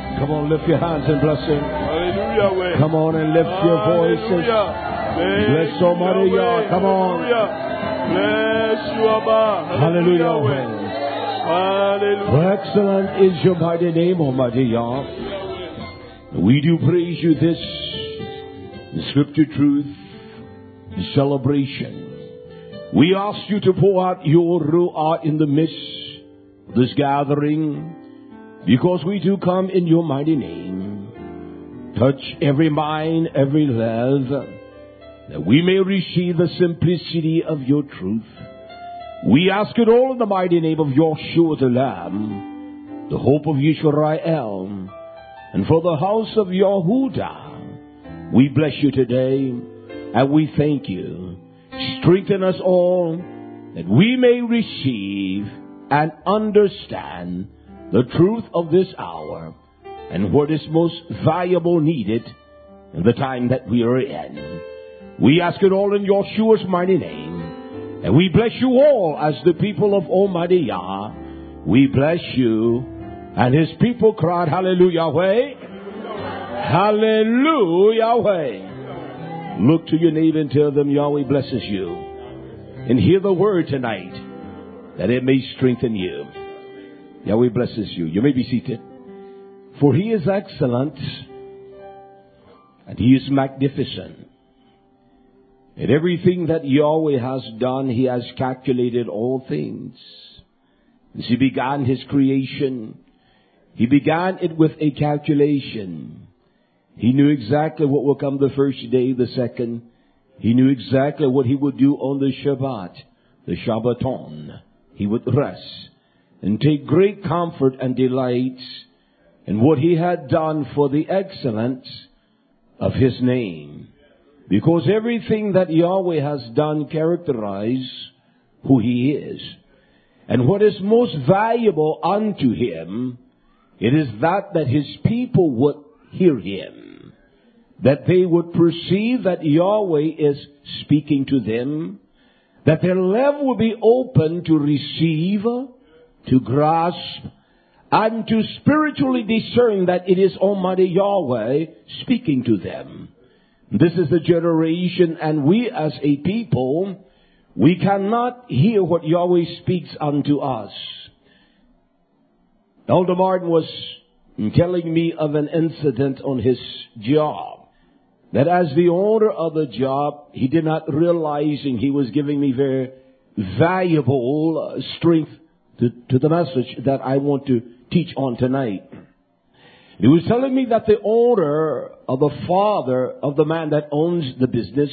Come on, lift your hands and bless him. Hallelujah. Come on and lift your voices. Bless Almighty Yah. Come on. Bless you, Abba. Hallelujah. Hallelujah. For excellent is your mighty name, Almighty Yah. We do praise you this scripture truth celebration. We ask you to pour out your Ruah in the midst of this gathering, because we do come in your mighty name. Touch every mind, every life, that we may receive the simplicity of your truth. We ask it all in the mighty name of Yeshua the Lamb, the hope of Yisrael, and for the house of Yehudah. We bless you today, and we thank you. Strengthen us all, that we may receive and understand the truth of this hour, and what is most valuable needed in the time that we are in. We ask it all in Yeshua's mighty name, and we bless you all as the people of Almighty Yah. We bless you, and his people cried, Hallelujah, Yahweh. Hallelujah, Yahweh. Look to your neighbor and tell them Yahweh blesses you. And hear the word tonight, that it may strengthen you. Yahweh blesses you. You may be seated. For he is excellent, and he is magnificent. And everything that Yahweh has done, he has calculated all things. As he began his creation, he began it with a calculation. He knew exactly what would come the first day, the second. He knew exactly what he would do on the Shabbat, the Shabbaton. He would rest and take great comfort and delight in what he had done for the excellence of his name. Because everything that Yahweh has done characterizes who he is. And what is most valuable unto him, it is that his people would hear him. That they would perceive that Yahweh is speaking to them. That their level will be open to receive, to grasp, and to spiritually discern that it is Almighty Yahweh speaking to them. This is the generation, and we as a people, we cannot hear what Yahweh speaks unto us. Elder Martin was telling me of an incident on his job. That as the owner of the job, he did not realizing he was giving me very valuable strength to the message that I want to teach on tonight. He was telling me that the owner of the father of the man that owns the business,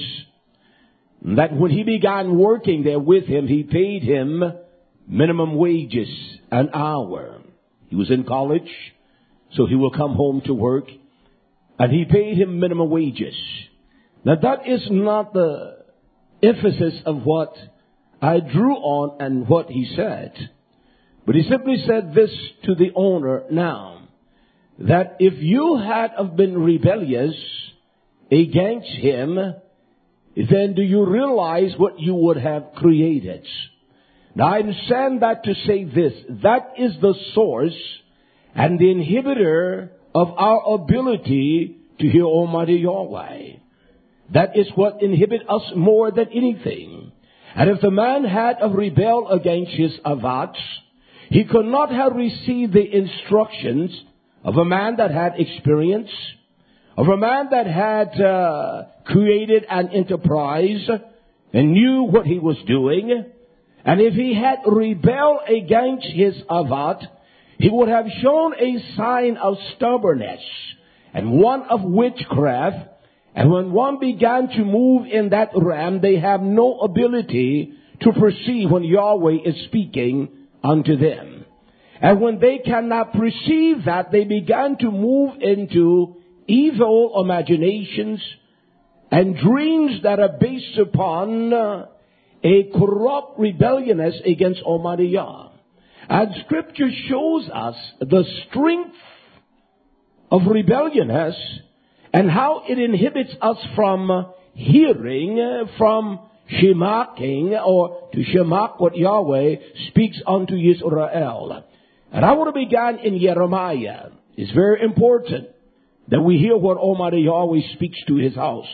that when he began working there with him, he paid him minimum wages an hour. He was in college, so he will come home to work, and he paid him minimum wages. Now that is not the emphasis of what I drew on and what he said. But he simply said this to the owner now, that if you had have been rebellious against him, then do you realize what you would have created? Now I'm saying that to say this, that is the source and the inhibitor of our ability to hear Almighty Yahweh. That is what inhibits us more than anything. And if the man had rebelled against his avats, he could not have received the instructions of a man that had experience, of a man that had created an enterprise and knew what he was doing. And if he had rebelled against his avat, he would have shown a sign of stubbornness and one of witchcraft. And when one began to move in that realm, they have no ability to perceive when Yahweh is speaking unto them. And when they cannot perceive that, they began to move into evil imaginations and dreams that are based upon a corrupt rebelliousness against Almighty Yah. And Scripture shows us the strength of rebelliousness and how it inhibits us from hearing, from shemaking, or to shemak what Yahweh speaks unto Israel. And I want to begin in Jeremiah it's very important that we hear what Almighty Yahweh speaks to his house.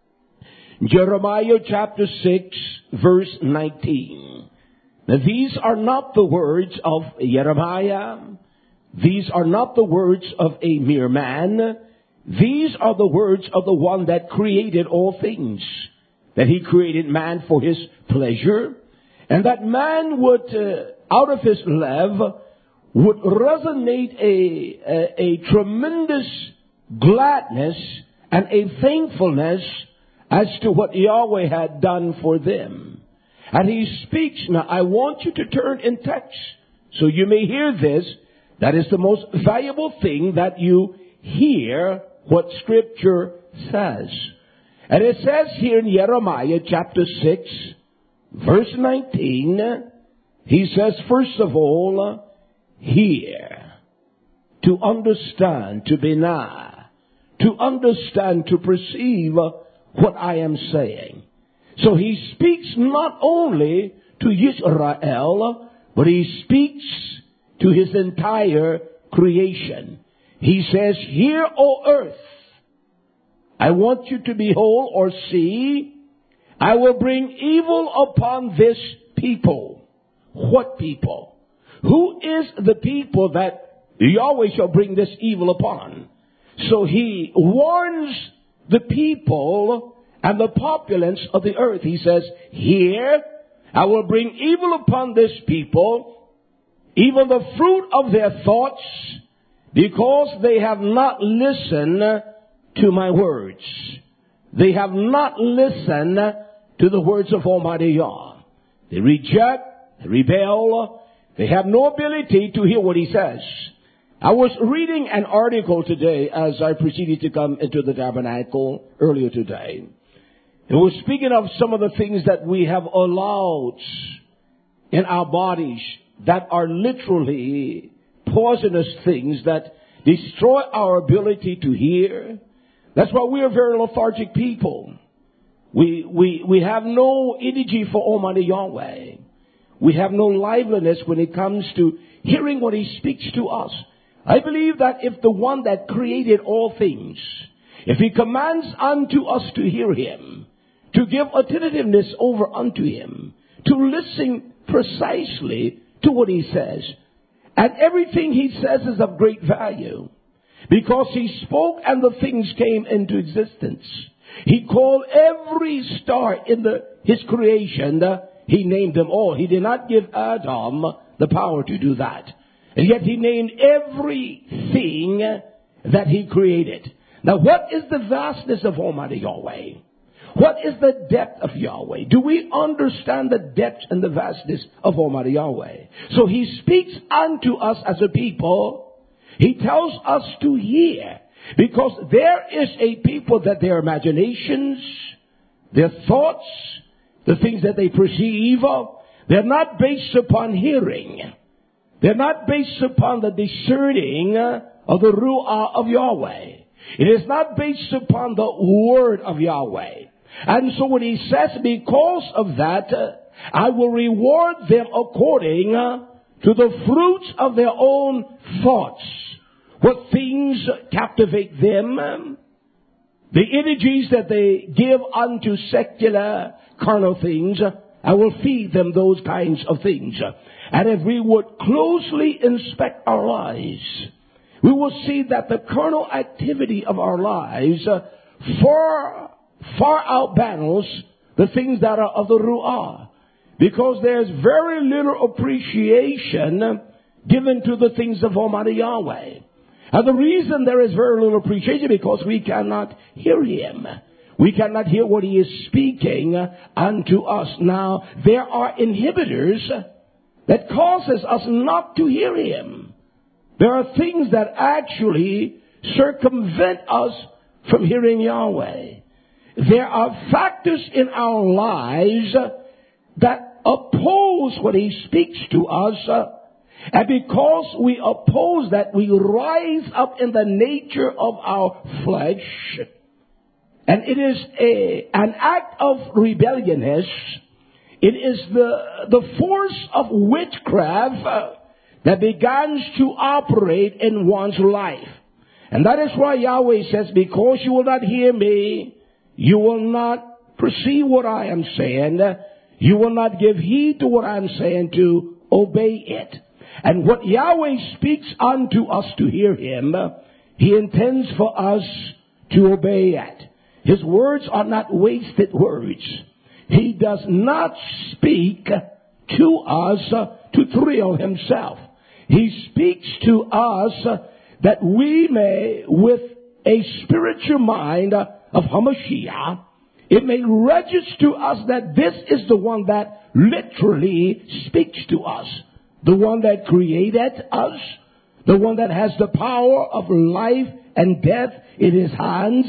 Jeremiah chapter 6, verse 19. Now these are not the words of Jeremiah. These are not the words of a mere man. These are the words of the one that created all things. That he created man for his pleasure. And that man would, out of his love, would resonate a tremendous gladness and a thankfulness as to what Yahweh had done for them. And he speaks. Now, I want you to turn in text so you may hear this. That is the most valuable thing, that you hear what Scripture says. And it says here in Jeremiah chapter 6, verse 19, he says, first of all, hear, to understand, to be nigh, to understand, to perceive what I am saying. So he speaks not only to Israel, but he speaks to his entire creation. He says, hear, O earth, I want you to behold or see, I will bring evil upon this people. What people? Who is the people that Yahweh shall bring this evil upon? So he warns the people and the populace of the earth. He says, here, I will bring evil upon this people, even the fruit of their thoughts, because they have not listened to my words. They have not listened to the words of Almighty Yah. They reject, they rebel, they have no ability to hear what he says. I was reading an article today as I proceeded to come into the tabernacle earlier today. It was speaking of some of the things that we have allowed in our bodies that are literally poisonous things that destroy our ability to hear. That's why we are very lethargic people. We have no energy for Almighty Yahweh. We have no liveliness when it comes to hearing what he speaks to us. I believe that if the one that created all things, if he commands unto us to hear him, to give attentiveness over unto him, to listen precisely to what he says, and everything he says is of great value, because he spoke and the things came into existence. He called every star in his creation, he named them all. He did not give Adam the power to do that. And yet he named everything that he created. Now what is the vastness of Almighty Yahweh? What is the depth of Yahweh? Do we understand the depth and the vastness of Almighty Yahweh? So he speaks unto us as a people. He tells us to hear. Because there is a people that their imaginations, their thoughts, the things that they perceive, they're not based upon hearing. They're not based upon the discerning of the Ruah of Yahweh. It is not based upon the word of Yahweh. And so when he says, because of that, I will reward them according to the fruits of their own thoughts. What things captivate them, the energies that they give unto secular carnal things, I will feed them those kinds of things. And if we would closely inspect our lives, we will see that the carnal activity of our lives far outbattles the things that are of the Ruah. Because there's very little appreciation given to the things of Almighty Yahweh. And the reason there is very little appreciation because we cannot hear him. We cannot hear what he is speaking unto us. Now, there are inhibitors that causes us not to hear him. There are things that actually circumvent us from hearing Yahweh. There are factors in our lives that oppose what he speaks to us. And because we oppose that, we rise up in the nature of our flesh. And it is an act of rebelliousness. It is the force of witchcraft that begins to operate in one's life. And that is why Yahweh says, because you will not hear me, you will not perceive what I am saying, you will not give heed to what I am saying, to obey it. And what Yahweh speaks unto us to hear him, he intends for us to obey it. His words are not wasted words. He does not speak to us to thrill himself. He speaks to us that we may, with a spiritual mind of Hamashiach, it may register to us that this is the one that literally speaks to us. The one that created us. The one that has the power of life and death in his hands.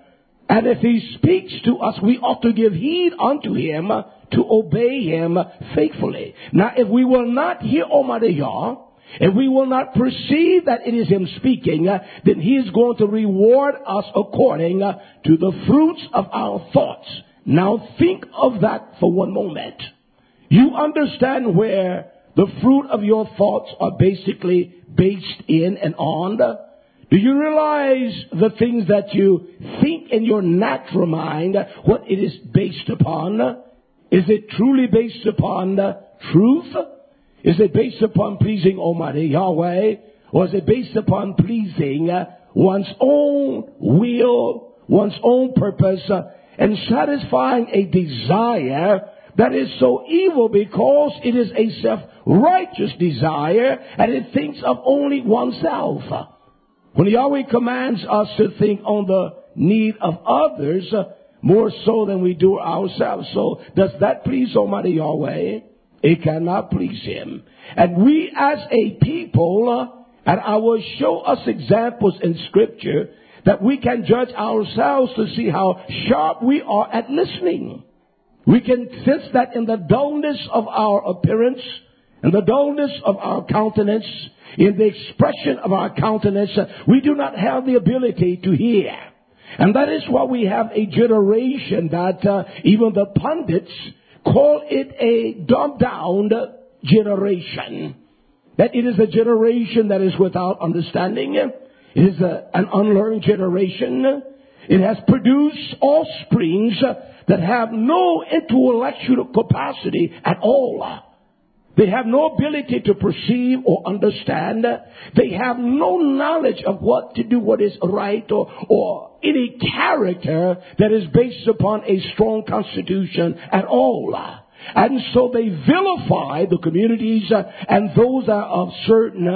And if he speaks to us, we ought to give heed unto him, to obey him faithfully. Now, if we will not hear Almighty Yah, if we will not perceive that it is him speaking, then he is going to reward us according to the fruits of our thoughts. Now, think of that for one moment. You understand where the fruit of your thoughts are basically based in and on? Do you realize the things that you think in your natural mind, what it is based upon? Is it truly based upon truth? Is it based upon pleasing Almighty Yahweh? Or is it based upon pleasing one's own will, one's own purpose, and satisfying a desire that is so evil because it is a self-righteous desire and it thinks of only oneself? When Yahweh commands us to think on the need of others more so than we do ourselves. So does that please Almighty Yahweh? It cannot please him. And we as a people, and I will show us examples in Scripture that we can judge ourselves to see how sharp we are at listening. We can sense that in the dullness of our appearance, in the dullness of our countenance, in the expression of our countenance, we do not have the ability to hear. And that is why we have a generation that even the pundits call it a dumbed-down generation. That it is a generation that is without understanding. It is an unlearned generation. It has produced offsprings that have no intellectual capacity at all. They have no ability to perceive or understand. They have no knowledge of what to do, what is right, or any character that is based upon a strong constitution at all. And so they vilify the communities and those that are of certain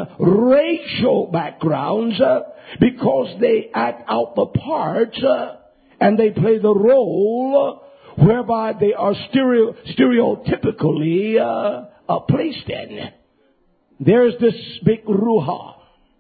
racial backgrounds because they act out the part and they play the role whereby they are stereotypically placed in. There's this big Ruha,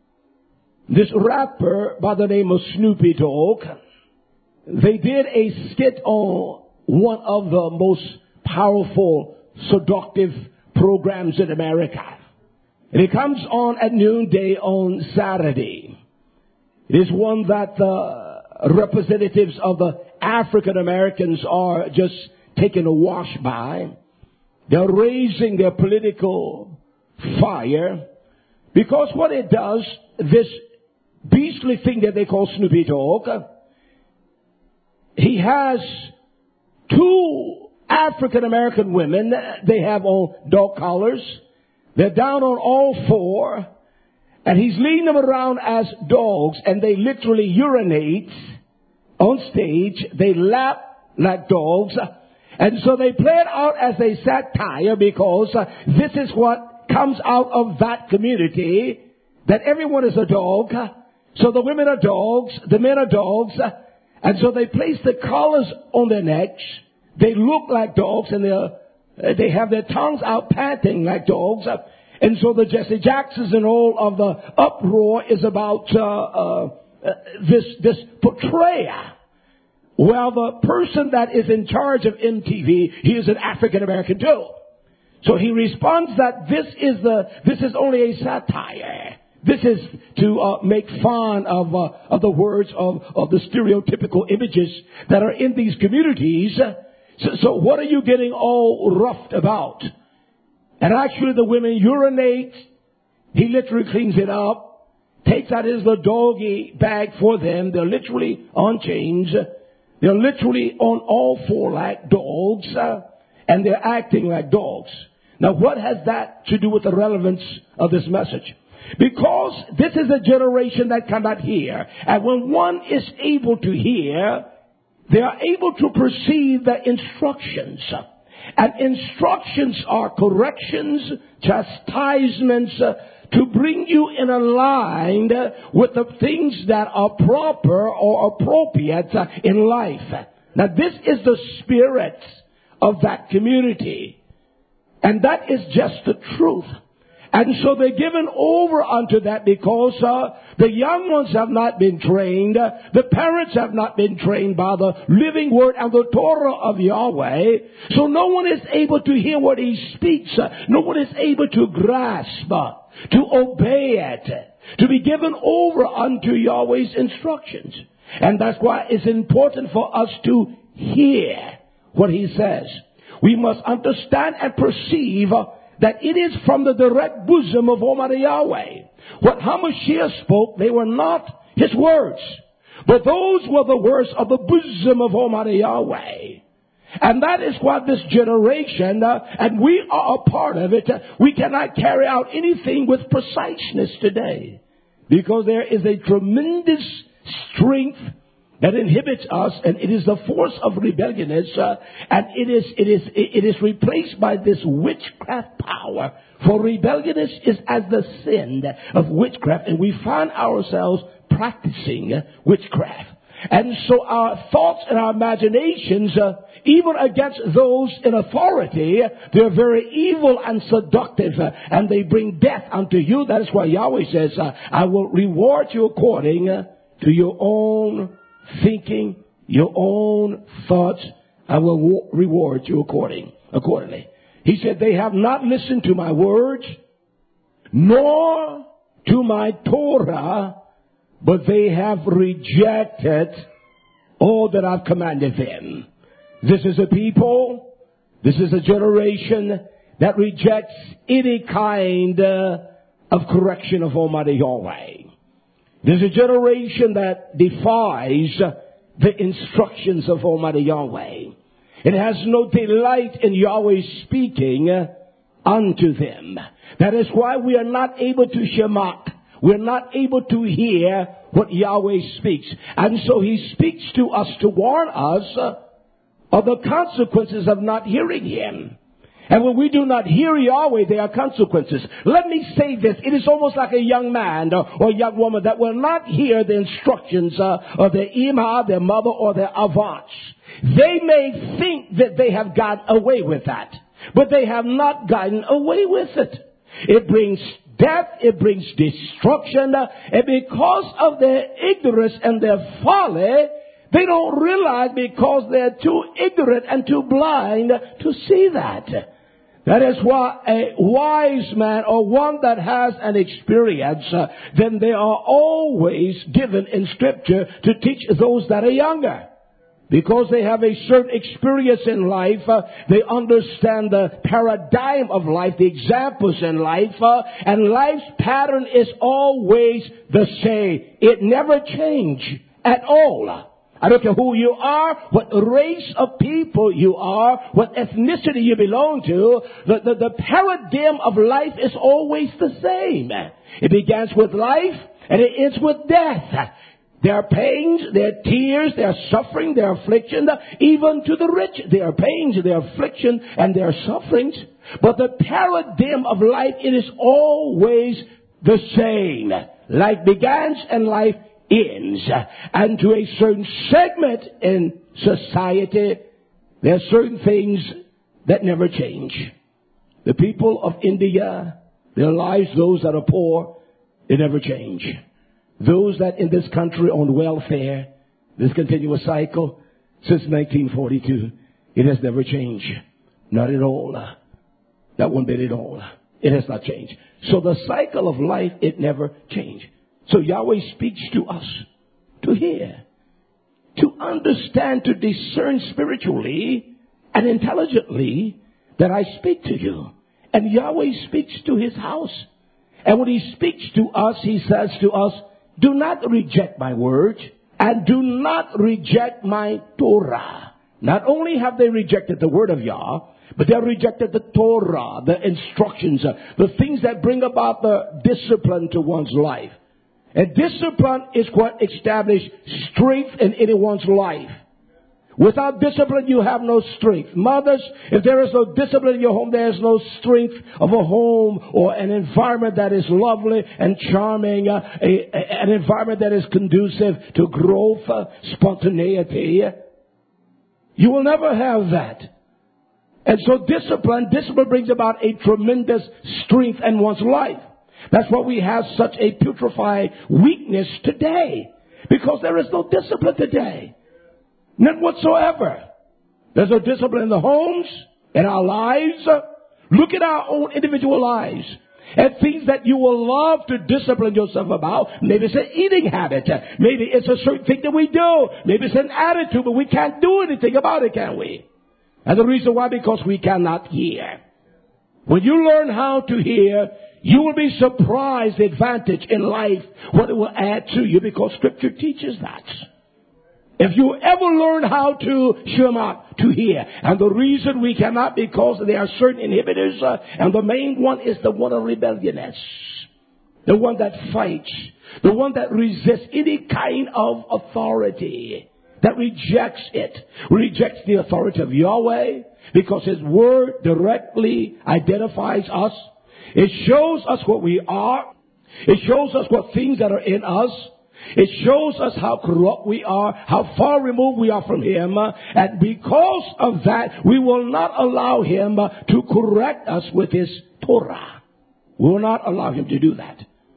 this rapper by the name of Snoopy Dogg. They did a skit on one of the most powerful, seductive programs in America. And it comes on at noonday on Saturday. It is one that the representatives of the African Americans are just taken a wash by. They're raising their political fire because what it does, this beastly thing that they call Snoopy Dogg, he has two African American women. They have on dog collars. They're down on all four. And he's leading them around as dogs, and they literally urinate on stage. They lap like dogs. And so they play it out as a satire because this is what comes out of that community, that everyone is a dog. So the women are dogs, the men are dogs. And so they place the collars on their necks. They look like dogs, and they have their tongues out panting like dogs. And so the Jesse Jacksons and all of the uproar is about this portrayal. Well, the person that is in charge of MTV, he is an African American too. So he responds that this is only a satire. This is to make fun of the words of the stereotypical images that are in these communities. So what are you getting all roughed about? And actually the women urinate He literally cleans it up, takes out his little doggy bag for them. They're literally on chains. They're literally on all four like dogs, and they're acting like dogs. Now, what has that to do with the relevance of this message? Because this is a generation that cannot hear. And when one is able to hear, they are able to perceive the instructions. And instructions are corrections, chastisements, to bring you in a line with the things that are proper or appropriate in life. Now, this is the spirit of that community. And that is just the truth. And so they're given over unto that because the young ones have not been trained. The parents have not been trained by the living word and the Torah of Yahweh. So no one is able to hear what he speaks. No one is able to grasp, to obey it, to be given over unto Yahweh's instructions. And that's why it's important for us to hear what he says. We must understand and perceive that it is from the direct bosom of Almighty Yahweh. What HaMashiach spoke, they were not his words, but those were the words of the bosom of Almighty Yahweh. And that is why this generation, and we are a part of it, we cannot carry out anything with preciseness today. Because there is a tremendous strength that inhibits us, and it is the force of rebelliousness, and it is replaced by this witchcraft power. For rebelliousness is as the sin of witchcraft, and we find ourselves practicing witchcraft. And so our thoughts and our imaginations, even against those in authority, they're very evil and seductive, and they bring death unto you. That is why Yahweh says, I will reward you according to your own thinking, your own thoughts. I will reward you accordingly. He said, they have not listened to my words, nor to my Torah, but they have rejected all that I've commanded them. This is a people, this is a generation that rejects any kind of correction of Almighty Yahweh. There's a generation that defies the instructions of Almighty Yahweh. It has no delight in Yahweh speaking unto them. That is why we are not able to shemak. We're not able to hear what Yahweh speaks. And so he speaks to us to warn us of the consequences of not hearing him. And when we do not hear Yahweh, there are consequences. Let me say this. It is almost like a young man or a young woman that will not hear the instructions of their imah, their mother, or their avants. They may think that they have got away with that, but they have not gotten away with it. It brings death, it brings destruction, and because of their ignorance and their folly, they don't realize because they're too ignorant and too blind to see that. That is why a wise man or one that has an experience, then they are always given in Scripture to teach those that are younger. Because they have a certain experience in life, they understand the paradigm of life, the examples in life, and life's pattern is always the same. It never changes at all. I don't care who you are, what race of people you are, what ethnicity you belong to, the paradigm of life is always the same. It begins with life and it ends with death. There are pains, there are tears, there are suffering, there are affliction, even to the rich. There are pains, there are affliction, and there are sufferings. But the paradigm of life, it is always the same. Life begins and life ends. And to a certain segment in society, there are certain things that never change. The people of India, their lives, those that are poor, they never change. Those that in this country on welfare, this continuous cycle since 1942, it has never changed. Not at all. Not one bit at all. It has not changed. So the cycle of life, it never changed. So Yahweh speaks to us to hear, to understand, to discern spiritually and intelligently that I speak to you. And Yahweh speaks to his house. And when he speaks to us, he says to us, do not reject my word and do not reject my Torah. Not only have they rejected the word of Yah, but they have rejected the Torah, the instructions, the things that bring about the discipline to one's life. And discipline is what establishes strength in anyone's life. Without discipline, you have no strength. Mothers, if there is no discipline in your home, there is no strength of a home or an environment that is lovely and charming, an environment that is conducive to growth, spontaneity. You will never have that. And so discipline brings about a tremendous strength in one's life. That's why we have such a putrefied weakness today. Because there is no discipline today. None whatsoever. There's no discipline in the homes, in our lives. Look at our own individual lives. And things that you will love to discipline yourself about. Maybe it's an eating habit. Maybe it's a certain thing that we do. Maybe it's an attitude, but we can't do anything about it, can we? And the reason why, because we cannot hear. When you learn how to hear, you will be surprised the advantage in life, what it will add to you, because Scripture teaches that. If you ever learn how to shema, to hear, and the reason we cannot, because there are certain inhibitors, and the main one is the one of rebelliousness. The one that fights, the one that resists any kind of authority, that rejects the authority of Yahweh, because His Word directly identifies us. It shows us what we are. It shows us what things that are in us. It shows us how corrupt we are, how far removed we are from Him. And because of that, we will not allow Him to correct us with His Torah. We will not allow Him to do that.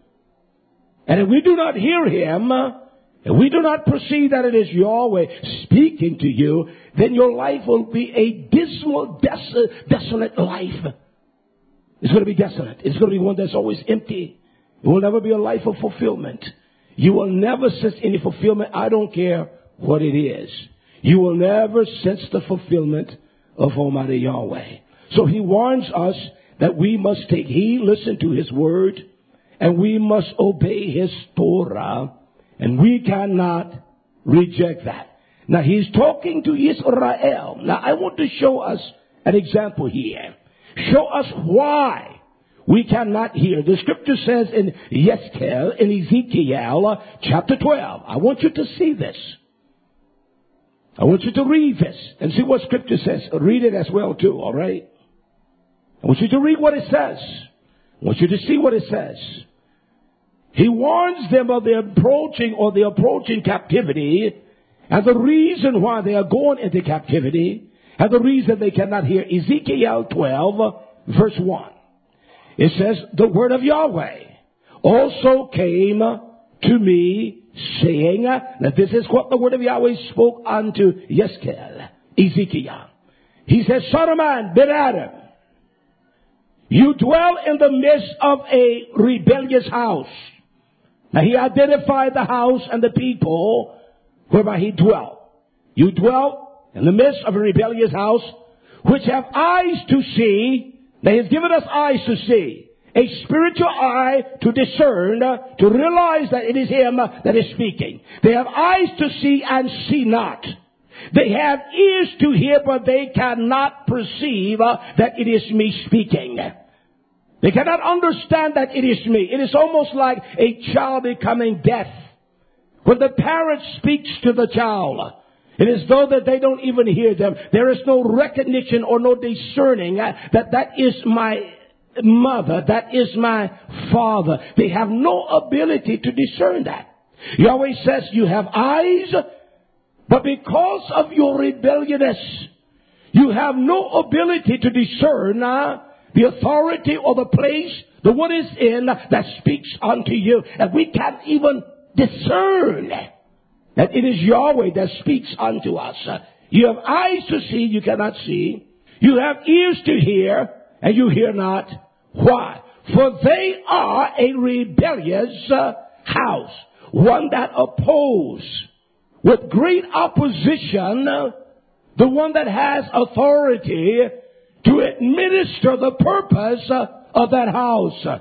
And if we do not hear Him, if we do not perceive that it is Yahweh speaking to you, then your life will be a dismal, desolate life. It's going to be desolate. It's going to be one that's always empty. It will never be a life of fulfillment. You will never sense any fulfillment. I don't care what it is. You will never sense the fulfillment of Almighty Yahweh. So He warns us that we must take heed, listen to His word, and we must obey His Torah, and we cannot reject that. Now He's talking to Israel. Now I want to show us an example here. Show us why we cannot hear. The Scripture says in Ezekiel chapter 12. I want you to see this. I want you to read this and see what Scripture says. Read it as well too, all right? I want you to read what it says. I want you to see what it says. He warns them of the approaching captivity, and the reason why they are going into captivity, and the reason they cannot hear. Ezekiel 12 verse 1. It says, the word of Yahweh also came to me, saying, now this is what the word of Yahweh spoke unto Ezekiel. He says, Son of man, Ben Adam, you dwell in the midst of a rebellious house. Now He identified the house and the people whereby He dwelt. You dwell in the midst of a rebellious house, which have eyes to see. Now He's given us eyes to see, a spiritual eye to discern, to realize that it is Him that is speaking. They have eyes to see and see not. They have ears to hear, but they cannot perceive that it is me speaking. They cannot understand that it is me. It is almost like a child becoming deaf. When the parent speaks to the child, it is though that they don't even hear them. There is no recognition or no discerning that is my mother, that is my father. They have no ability to discern that. Yahweh says you have eyes, but because of your rebellioususness, you have no ability to discern the authority or the place, the one is in that speaks unto you. And we can't even discern that it is Yahweh that speaks unto us. You have eyes to see, you cannot see. You have ears to hear, and you hear not. Why? For they are a rebellious house, one that oppose with great opposition the one that has authority to administer the purpose of that house.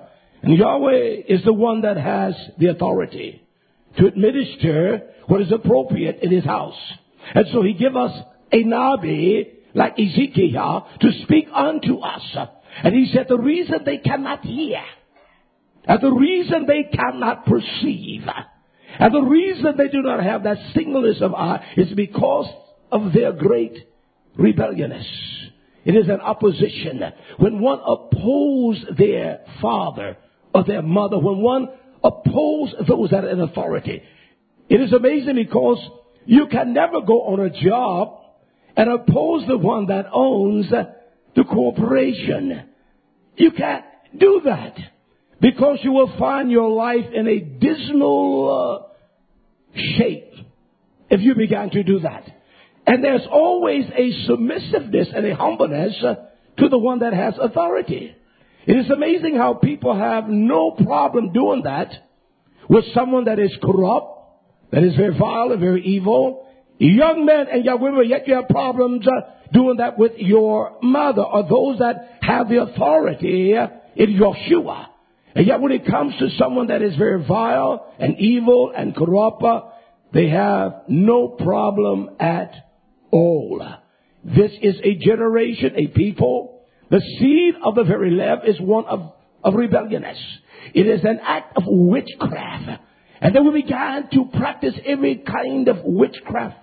And Yahweh is the one that has the authority to administer what is appropriate in his house. And so he give us a Nabi like Ezekiel to speak unto us. And he said the reason they cannot hear, and the reason they cannot perceive, and the reason they do not have that singleness of eye is because of their great rebelliousness. It is an opposition. When one opposes their father or their mother, when one opposes those that are in authority, it is amazing because you can never go on a job and oppose the one that owns the corporation. You can't do that because you will find your life in a dismal shape if you began to do that. And there's always a submissiveness and a humbleness to the one that has authority. It is amazing how people have no problem doing that with someone that is corrupt, that is very vile and very evil. Young men and young women, yet you have problems doing that with your mother or those that have the authority in Yeshua. And yet when it comes to someone that is very vile and evil and corrupt, they have no problem at all. This is a generation, a people. The seed of the very left is one of rebelliousness. It is an act of witchcraft. And then we began to practice every kind of witchcraft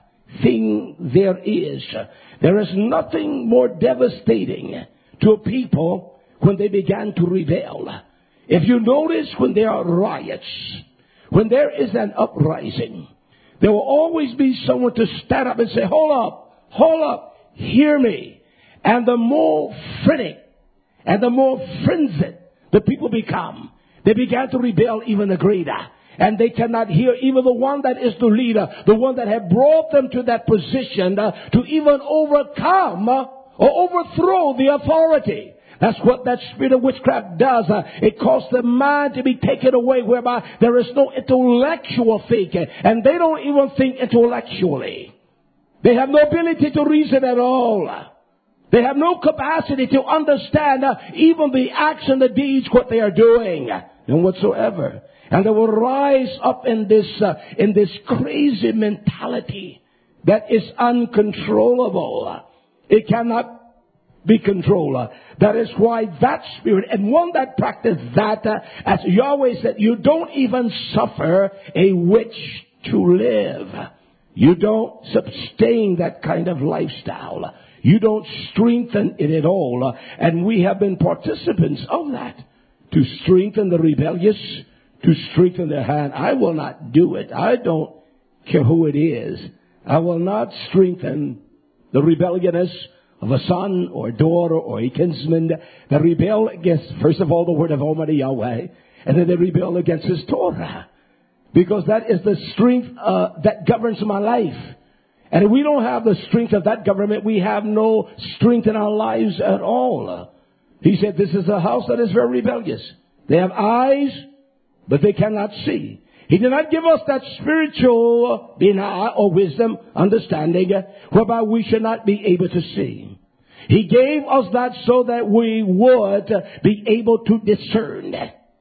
thing there is. There is nothing more devastating to a people when they began to rebel. If you notice, when there are riots, when there is an uprising, there will always be someone to stand up and say, hold up, hear me. And the more frenetic and the more frenzied the people become, they began to rebel even the greater. And they cannot hear even the one that is the leader, the one that had brought them to that position to even overcome or overthrow the authority. That's what that spirit of witchcraft does. It causes the mind to be taken away, whereby there is no intellectual thinking. And they don't even think intellectually. They have no ability to reason at all. They have no capacity to understand even the action, the deeds, what they are doing, and whatsoever. And they will rise up in this crazy mentality that is uncontrollable. It cannot be controlled. That is why that spirit, and one that practices that, as Yahweh said, you don't even suffer a witch to live. You don't sustain that kind of lifestyle. You don't strengthen it at all. And we have been participants of that. To strengthen the rebellious, to strengthen their hand. I will not do it. I don't care who it is. I will not strengthen the rebelliousness of a son or a daughter or a kinsman that rebel against, first of all, the word of Almighty Yahweh, and then they rebel against His Torah. Because that is the strength that governs my life. And if we don't have the strength of that government, we have no strength in our lives at all. He said this is a house that is very rebellious. They have eyes, but they cannot see. He did not give us that spiritual binah or wisdom, understanding, whereby we should not be able to see. He gave us that so that we would be able to discern.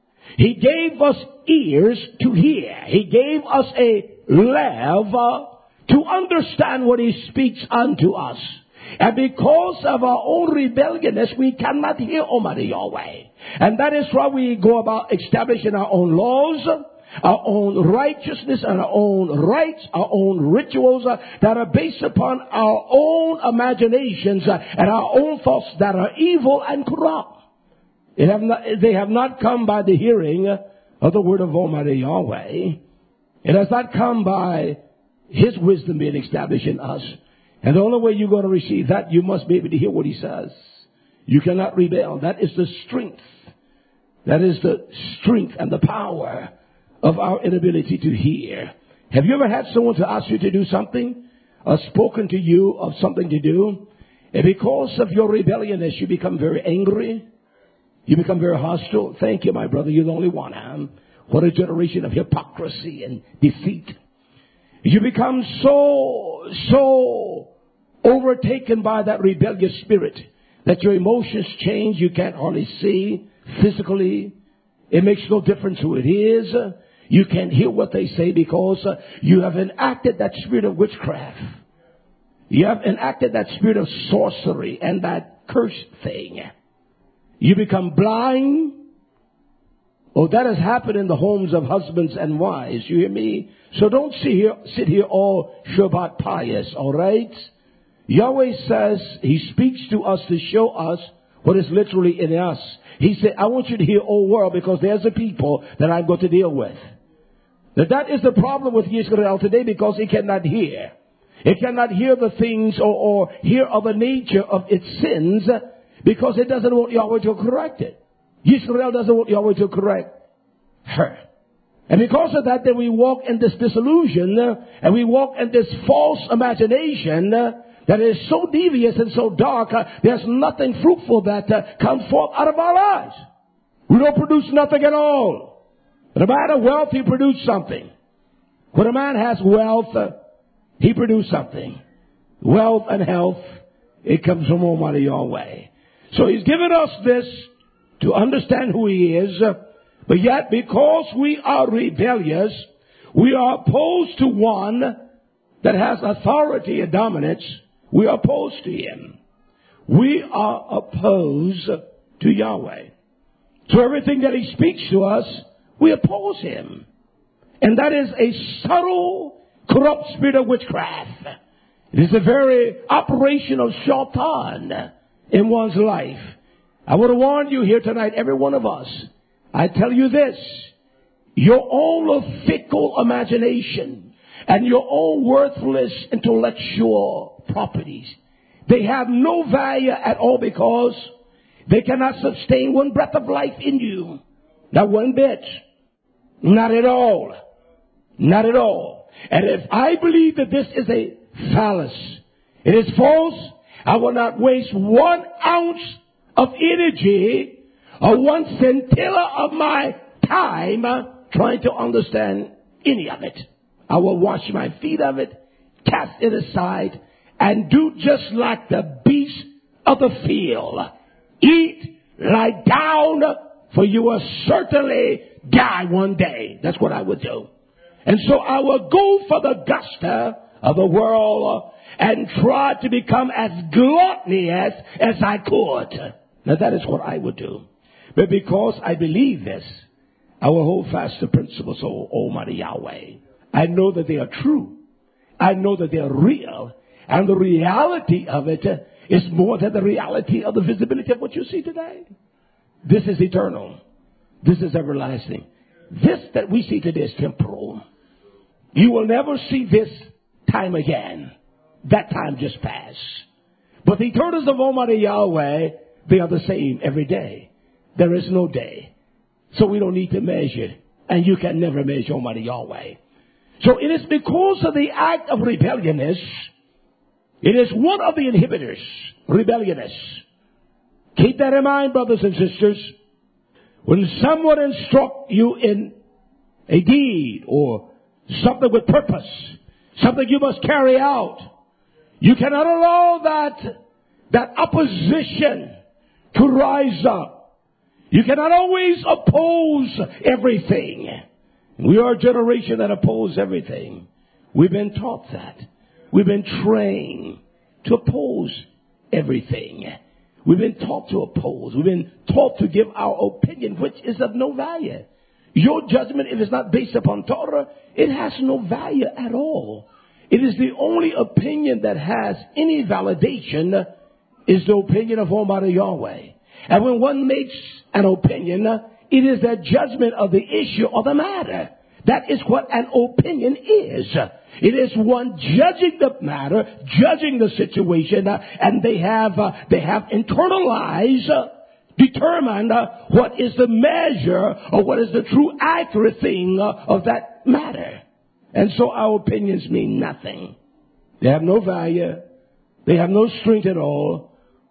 He gave us ears to hear. He gave us a lev to understand what He speaks unto us. And because of our own rebelliousness, we cannot hear Almighty Yahweh. And that is why we go about establishing our own laws, our own righteousness, and our own rights, our own rituals that are based upon our own imaginations and our own thoughts that are evil and corrupt. They have not come by the hearing of the word of Almighty Yahweh. It has not come by His wisdom being established in us. And the only way you're going to receive that, you must be able to hear what He says. You cannot rebel. That is the strength. That is the strength and the power of our inability to hear. Have you ever had someone to ask you to do something, or spoken to you of something to do, and because of your rebelliousness, you become very angry? You become very hostile? Thank you, my brother. You're the only one. What a generation of hypocrisy and deceit. You become so overtaken by that rebellious spirit that your emotions change. You can't hardly see physically. It makes no difference who it is. You can't hear what they say because you have enacted that spirit of witchcraft. You have enacted that spirit of sorcery and that curse thing. You become blind. Oh, that has happened in the homes of husbands and wives. You hear me? So don't sit here all Shabbat pious, all right? Yahweh says He speaks to us to show us what is literally in us. He said, I want you to hear, O world, because there's a people that I'm going to deal with. Now, that is the problem with Israel today, because it cannot hear. It cannot hear the things or hear of the nature of its sins, because it doesn't want Yahweh to correct it. Israel doesn't want Yahweh to correct her. And because of that, then we walk in this disillusion, and we walk in this false imagination that is so devious and so dark, there's nothing fruitful that comes forth out of our lives. We don't produce nothing at all. When a man has wealth, he produces something. When a man has wealth, he produces something. Wealth and health, it comes from Almighty Yahweh. So He's given us this to understand who He is, but yet because we are rebellious, we are opposed to one that has authority and dominance. We are opposed to Him. We are opposed to Yahweh. So everything that He speaks to us, we oppose Him. And that is a subtle, corrupt spirit of witchcraft. It is a very operation of Shaitan in one's life. I want to warn you here tonight, every one of us. I tell you this, your own fickle imagination and your own worthless intellectual properties, they have no value at all, because they cannot sustain one breath of life in you. Not one bit. Not at all. Not at all. And if I believe that this is a fallacy, it is false, I will not waste 1 ounce of energy or 1 scintilla of my time trying to understand any of it. I will wash my feet of it, cast it aside, and do just like the beasts of the field. Eat, lie down, for you will certainly die one day. That's what I would do. And so I will go for the gusto of the world and try to become as gluttonous as I could. Now that is what I would do. But because I believe this, I will hold fast to principles of Almighty Yahweh. I know that they are true. I know that they are real. And the reality of it is more than the reality of the visibility of what you see today. This is eternal. This is everlasting. This that we see today is temporal. You will never see this time again. That time just passed. But the eternals of Almighty Yahweh, they are the same every day. There is no day. So we don't need to measure. And you can never measure Almighty Yahweh. So it is because of the act of rebelliousness. It is one of the inhibitors. Rebelliousness. Keep that in mind, brothers and sisters. When someone instructs you in a deed or something with purpose, something you must carry out, you cannot allow that opposition to rise up. You cannot always oppose everything. We are a generation that opposes everything. We've been taught that. We've been trained to oppose everything. We've been taught to oppose. We've been taught to give our opinion, which is of no value. Your judgment, if it's not based upon Torah, it has no value at all. It is the only opinion that has any validation is the opinion of Almighty Yahweh. And when one makes an opinion, it is the judgment of the issue or the matter. That is what an opinion is. It is one judging the matter, judging the situation, and they have internalized, determined what is the measure or what is the true accurate thing of that matter. And so our opinions mean nothing. They have no value. They have no strength at all.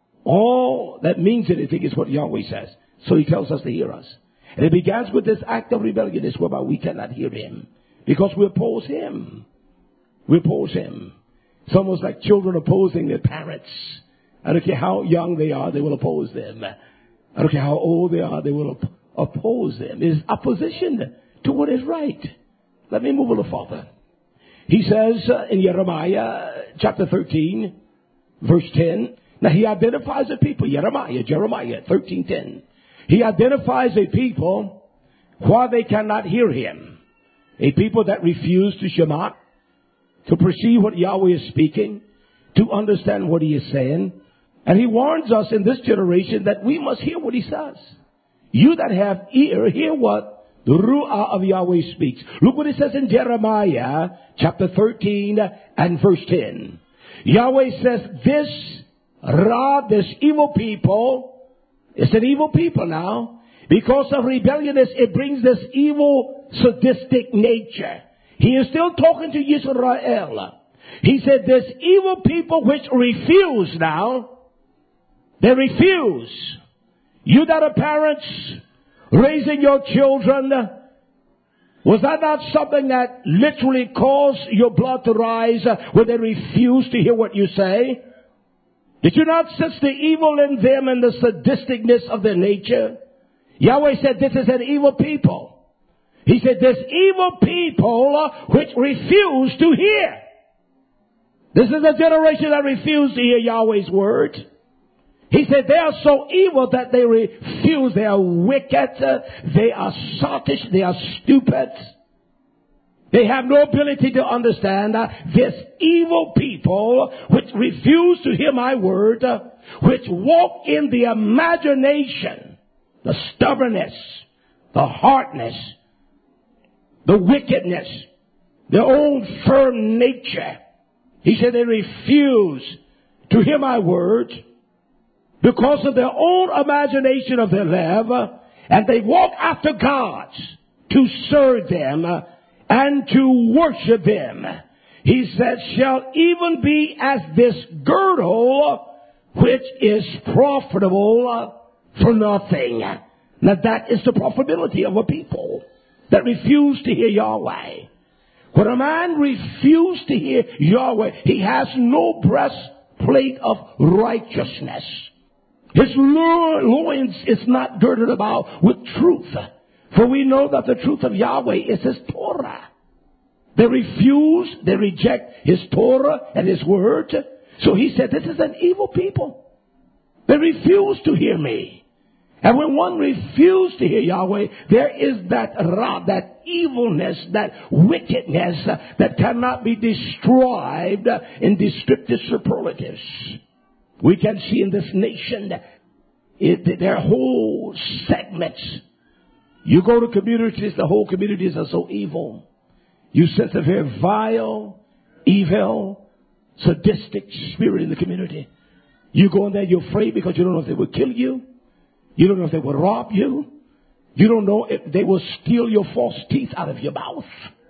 All that means anything is what Yahweh says. So He tells us to hear us. And it begins with this act of rebellion, whereby we cannot hear Him. Because we oppose Him. We oppose Him. It's almost like children opposing their parents. I don't care how young they are, they will oppose them. I don't care how old they are, they will oppose them. It is opposition to what is right. Let me move a little further. He says in Jeremiah chapter 13, verse 10. Now he identifies a people, Jeremiah 13:10. He identifies a people why they cannot hear him. A people that refuse to shema, to perceive what Yahweh is speaking, to understand what he is saying. And he warns us in this generation that we must hear what he says. You that have ear, hear what the Ruah of Yahweh speaks. Look what it says in Jeremiah chapter 13 and verse 10. Yahweh says, this evil people, it's an evil people now, because of rebelliousness, it brings this evil, sadistic nature. He is still talking to Israel. He said, this evil people which refuse now, they refuse. You that are parents, raising your children, was that not something that literally caused your blood to rise when they refuse to hear what you say? Did you not sense the evil in them and the sadisticness of their nature? Yahweh said this is an evil people. He said this evil people which refuse to hear. This is a generation that refused to hear Yahweh's word. He said they are so evil that they refuse. They are wicked. They are sottish. They are stupid. They have no ability to understand this evil people which refuse to hear my word, which walk in the imagination, the stubbornness, the hardness, the wickedness, their own firm nature. He said they refuse to hear my word because of their own imagination of their love, and they walk after gods to serve them and to worship them. He said, shall even be as this girdle which is profitable for nothing. Now that is the profitability of a people that refuse to hear Yahweh. When a man refuses to hear Yahweh, he has no breastplate of righteousness. His loins is not girded about with truth. For we know that the truth of Yahweh is his Torah. They refuse, they reject his Torah and his word. So he said, this is an evil people. They refuse to hear me. And when one refuses to hear Yahweh, there is that that evilness, that wickedness that cannot be described in descriptive superlatives. We can see in this nation their whole segments. You go to communities, the whole communities are so evil. You sense a very vile, evil, sadistic spirit in the community. You go in there, you're afraid because you don't know if they will kill you. You don't know if they will rob you. You don't know if they will steal your false teeth out of your mouth.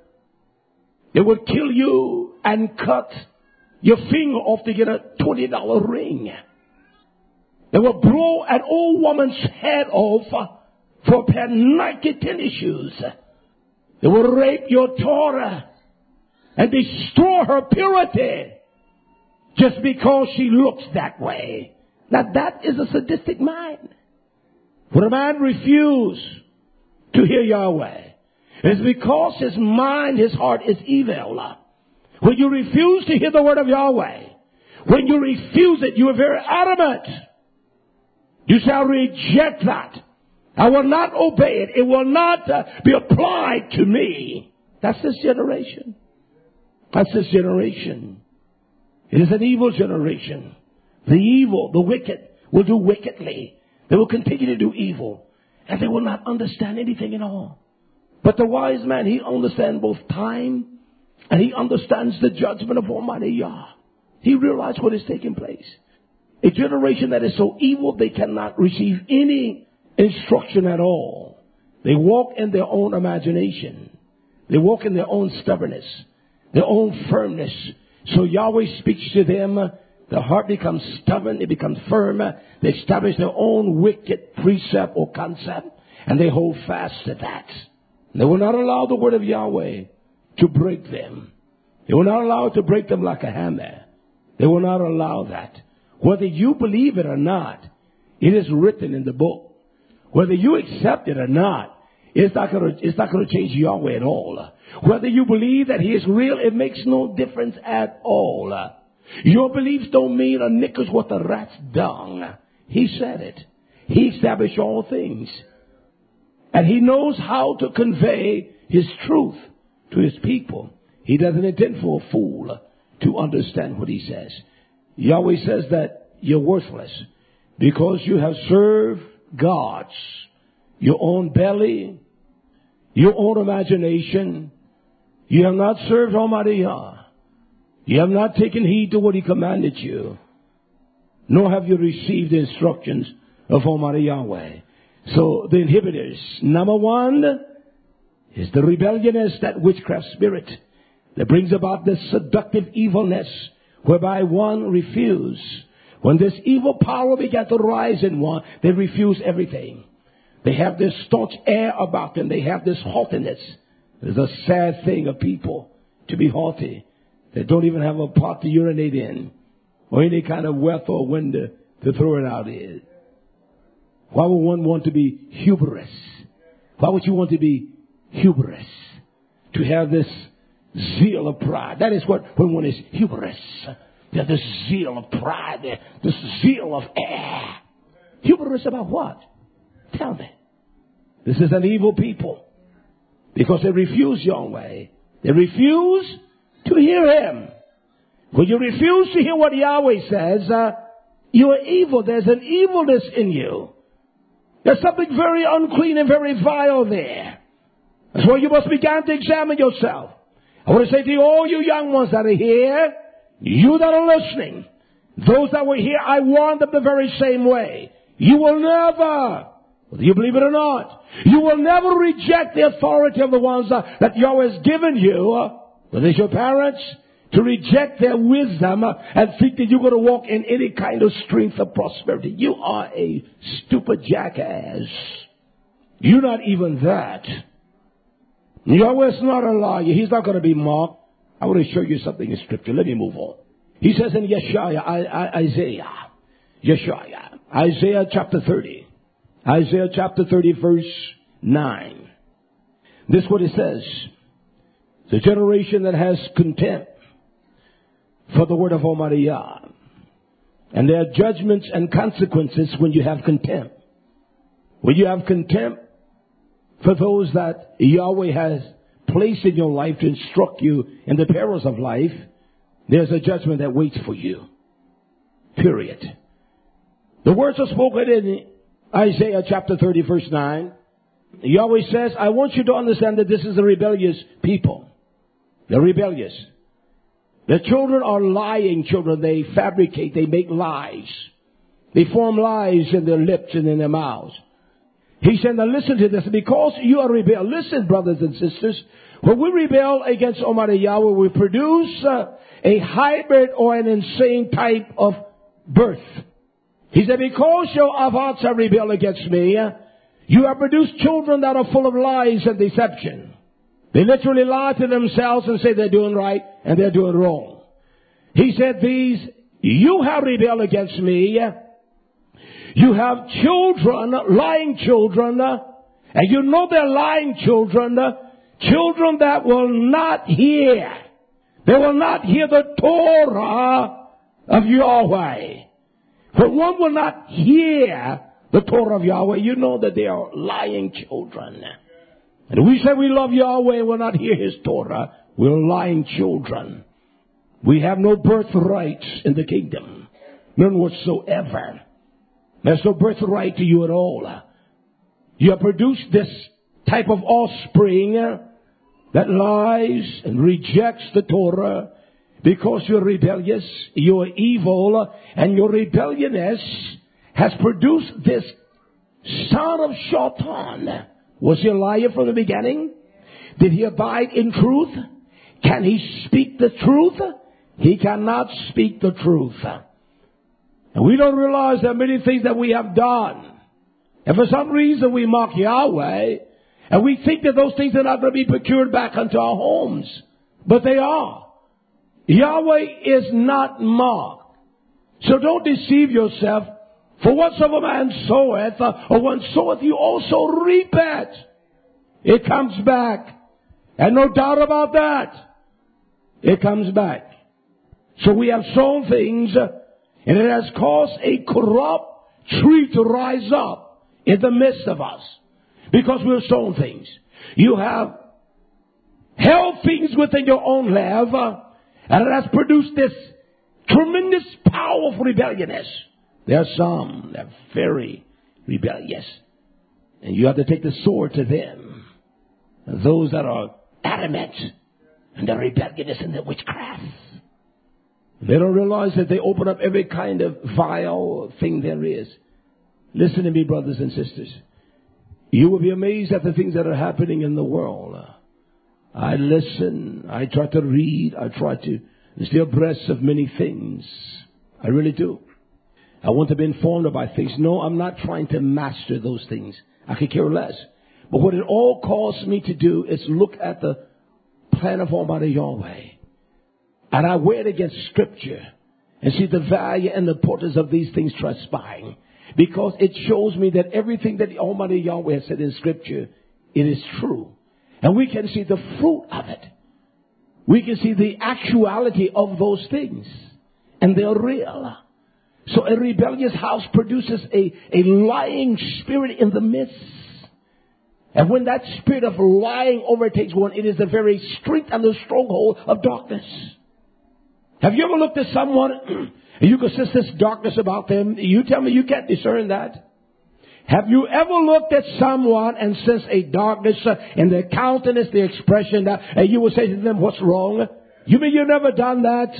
They will kill you and cut your finger off to get a $20 ring. They will blow an old woman's head off for a pair of Nike tennis shoes. They will rape your Torah and destroy her purity just because she looks that way. Now that is a sadistic mind. When a man refuses to hear Yahweh, it's because his mind, his heart is evil. When you refuse to hear the word of Yahweh, when you refuse it, you are very adamant. You shall reject that. I will not obey it. It will not be applied to me. That's this generation. That's this generation. It is an evil generation. The evil, the wicked will do wickedly. They will continue to do evil. And they will not understand anything at all. But the wise man, he understands both time and he understands the judgment of Almighty Yah. He realized what is taking place. A generation that is so evil they cannot receive any instruction at all. They walk in their own imagination. They walk in their own stubbornness, their own firmness. So Yahweh speaks to them. The heart becomes stubborn. It becomes firm. They establish their own wicked precept or concept. And they hold fast to that. They will not allow the word of Yahweh to break them. They will not allow it to break them like a hammer. They will not allow that. Whether you believe it or not, it is written in the book. Whether you accept it or not, it's not going to change Yahweh at all. Whether you believe that He is real, it makes no difference at all. Your beliefs don't mean a knicker's worth of rat's dung. He said it. He established all things. And He knows how to convey His truth to His people. He doesn't intend for a fool to understand what He says. Yahweh says that you're worthless because you have served gods, your own belly, your own imagination. You have not served Almighty Yah. You have not taken heed to what He commanded you, nor have you received the instructions of Almighty Yahweh. So the inhibitors, number one, is the rebelliousness, that witchcraft spirit that brings about this seductive evilness whereby one refuse. When this evil power began to rise in one, they refuse everything. They have this staunch air about them. They have this haughtiness. It's a sad thing of people to be haughty. They don't even have a pot to urinate in or any kind of wealth or window to throw it out in. Why would one want to be hubris? Why would you want to be hubris? To have this zeal of pride. That is what when one is hubris. There's this zeal of pride, this zeal of air. Hubris about what? Tell me. This is an evil people. Because they refuse Yahweh. They refuse to hear Him. When you refuse to hear what Yahweh says, you are evil. There's an evilness in you. There's something very unclean and very vile there. That's why you must begin to examine yourself. I want to say to you, all you young ones that are here, you that are listening, those that were here, I warned them the very same way. You will never, whether you believe it or not, you will never reject the authority of the ones that Yahweh has given you, whether it's your parents, to reject their wisdom and think that you're going to walk in any kind of strength of prosperity. You are a stupid jackass. You're not even that. Yahweh's not a liar. He's not going to be mocked. I want to show you something in Scripture. Let me move on. He says in Isaiah chapter 30. Isaiah chapter 30 verse 9. This is what it says. The generation that has contempt for the word of Almighty Yah. And there are judgments and consequences when you have contempt. When you have contempt for those that Yahweh has placed in your life to instruct you in the perils of life, there's a judgment that waits for you. Period. The words are spoken in Isaiah chapter 30 verse 9. Yahweh says, I want you to understand that this is a rebellious people. They're rebellious. Their children are lying children. They fabricate, they make lies. They form lies in their lips and in their mouths. He said, now listen to this. Because you are rebel. Listen, brothers and sisters. When we rebel against Almighty Yahweh, we produce a hybrid or an insane type of birth. He said, because your hearts have rebelled against me, you have produced children that are full of lies and deception. They literally lie to themselves and say they're doing right and they're doing wrong. He said, you have rebelled against me. You have children, lying children, and you know they're lying children, children that will not hear. They will not hear the Torah of Yahweh. When one will not hear the Torah of Yahweh, you know that they are lying children. And we say we love Yahweh and will not hear His Torah, we're lying children. We have no birthright in the kingdom. None whatsoever. There's no birthright to you at all. You have produced this type of offspring that lies and rejects the Torah because you're rebellious, you're evil, and your rebellioususness has produced this son of Shaitan. Was he a liar from the beginning? Did he abide in truth? Can he speak the truth? He cannot speak the truth. And we don't realize there are many things that we have done. And for some reason we mock Yahweh. And we think that those things are not going to be procured back unto our homes. But they are. Yahweh is not mocked. So don't deceive yourself For whatsoever man soweth, or one soweth, you also reap it. It comes back. And no doubt about that. It comes back. So we have sown things, and it has caused a corrupt tree to rise up in the midst of us. Because we've sown things. You have held things within your own life, and it has produced this tremendous power of rebelliousness. There are some that are very rebellious. And you have to take the sword to them. And those that are adamant and they're rebellious and they're witchcraft. They don't realize that they open up every kind of vile thing there is. Listen to me, brothers and sisters. You will be amazed at the things that are happening in the world. I listen. I try to read. I try to stay abreast of many things. I really do. I want to be informed about things. No, I'm not trying to master those things. I could care less. But what it all calls me to do is look at the plan of Almighty Yahweh. And I weigh it against Scripture and see the value and the importance of these things transpiring. Because it shows me that everything that the Almighty Yahweh has said in Scripture, it is true. And we can see the fruit of it. We can see the actuality of those things. And they're real. So a rebellious house produces a lying spirit in the midst. And when that spirit of lying overtakes one, it is the very strength and the stronghold of darkness. Have you ever looked at someone and you can sense this darkness about them? You tell me you can't discern that. Have you ever looked at someone and sensed a darkness in their countenance, their expression, and you will say to them, what's wrong? You mean you've never done that?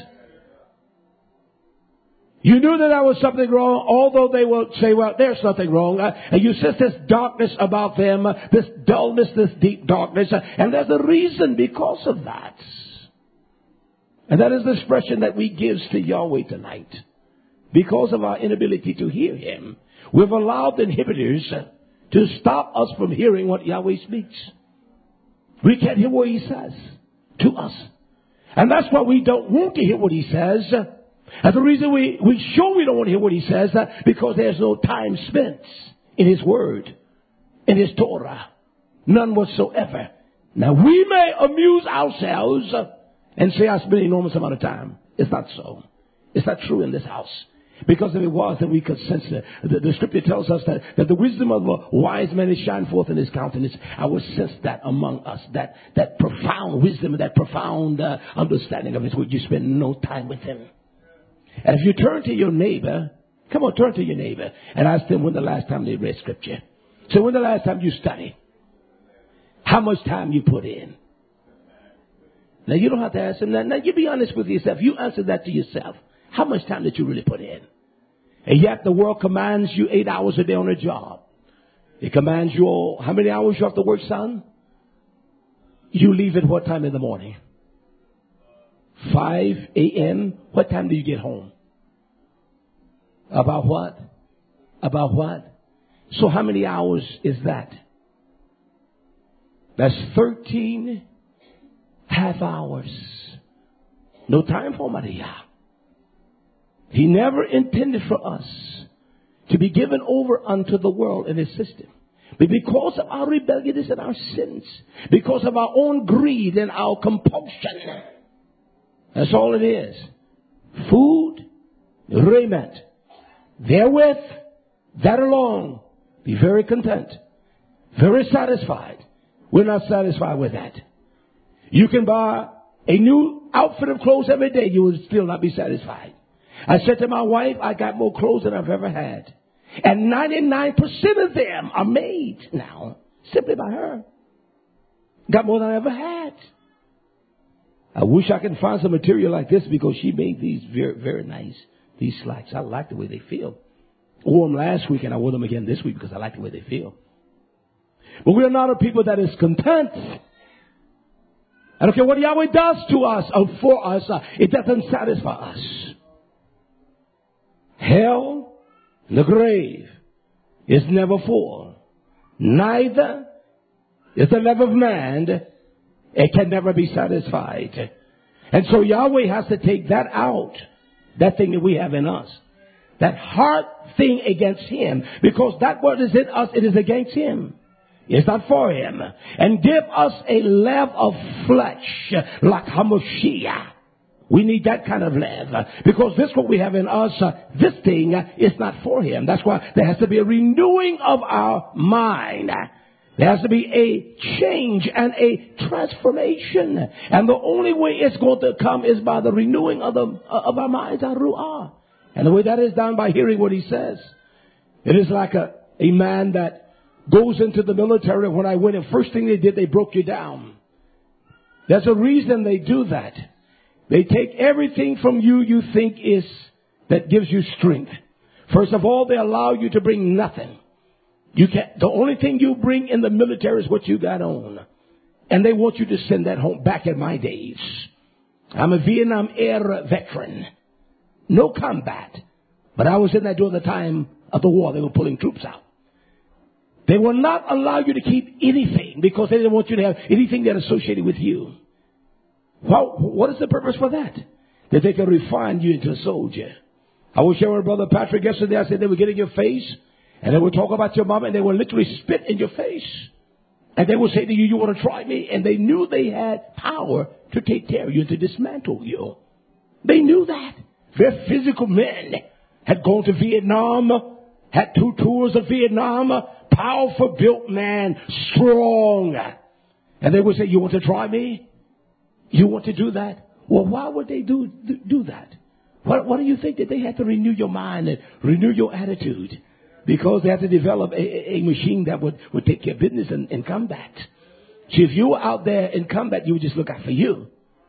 You knew that there was something wrong, although they will say, well, there's nothing wrong. And you sense this darkness about them, this dullness, this deep darkness. And there's a reason because of that. And that is the expression that we give to Yahweh tonight. Because of our inability to hear Him, we've allowed the inhibitors to stop us from hearing what Yahweh speaks. We can't hear what He says to us. And that's why we don't want to hear what He says. And the reason we don't want to hear what He says, because there's no time spent in His Word, in His Torah. None whatsoever. Now we may amuse ourselves and say I spend an enormous amount of time. It's not so. It's not true in this house. Because if it was, then we could sense it. The Scripture tells us that the wisdom of a wise man is shine forth in his countenance. I would sense that among us. That profound wisdom, that profound understanding of His word. You spend no time with Him. And if you turn to your neighbor, come on, turn to your neighbor and ask them when the last time they read Scripture. So when the last time you studied? How much time you put in? Now you don't have to ask them that. Now you be honest with yourself. You answer that to yourself. How much time did you really put in? And yet the world commands you 8 hours a day on a job. It commands you how many hours you have to work, son? You leave at what time in the morning? 5 a.m. What time do you get home? About what? About what? So how many hours is that? That's 13 half hours. No time for Maria. He never intended for us to be given over unto the world and its system. But because of our rebelliousness and our sins, because of our own greed and our compulsion, that's all it is. Food, raiment. Therewith, that alone, be very content, very satisfied. We're not satisfied with that. You can buy a new outfit of clothes every day. You will still not be satisfied. I said to my wife, I got more clothes than I've ever had. And 99% of them are made now simply by her. Got more than I ever had. I wish I could find some material like this because she made these very, very nice, these slacks. I like the way they feel. I wore them last week and I wore them again this week because I like the way they feel. But we are not a people that is content. I don't care what Yahweh does to us or for us. It doesn't satisfy us. Hell, the grave, is never full. Neither is the love of man. It can never be satisfied. And so Yahweh has to take that out. That thing that we have in us. That heart thing against him, because that what is in us, it is against him. It's not for him. And give us a lev of flesh like Hamashiach. We need that kind of lev, because this what we have in us, this thing is not for him. That's why there has to be a renewing of our mind. There has to be a change and a transformation. And the only way it's going to come is by the renewing of our minds, our ru'ah. And the way that is done by hearing what he says. It is like a man that goes into the military. When I went in, first thing they did, they broke you down. There's a reason they do that. They take everything from you think is, that gives you strength. First of all, they allow you to bring nothing. The only thing you bring in the military is what you got on. And they want you to send that home. Back in my days, I'm a Vietnam era veteran. No combat. But I was in there during the time of the war. They were pulling troops out. They will not allow you to keep anything because they didn't want you to have anything that associated with you. Well, what is the purpose for that? That they can refine you into a soldier. I was sharing with Brother Patrick yesterday. I said they would get in your face and they would talk about your mama and they would literally spit in your face. And they would say to you, you want to try me? And they knew they had power to take care of you, to dismantle you. They knew that. Their physical men had gone to Vietnam, had 2 tours of Vietnam, powerful built man, strong. And they would say, you want to try me? You want to do that? Well, why would they do that? What do you think? That they had to renew your mind and renew your attitude? Because they had to develop a machine that would take care of business in combat. See, if you were out there in combat, you would just look out for you.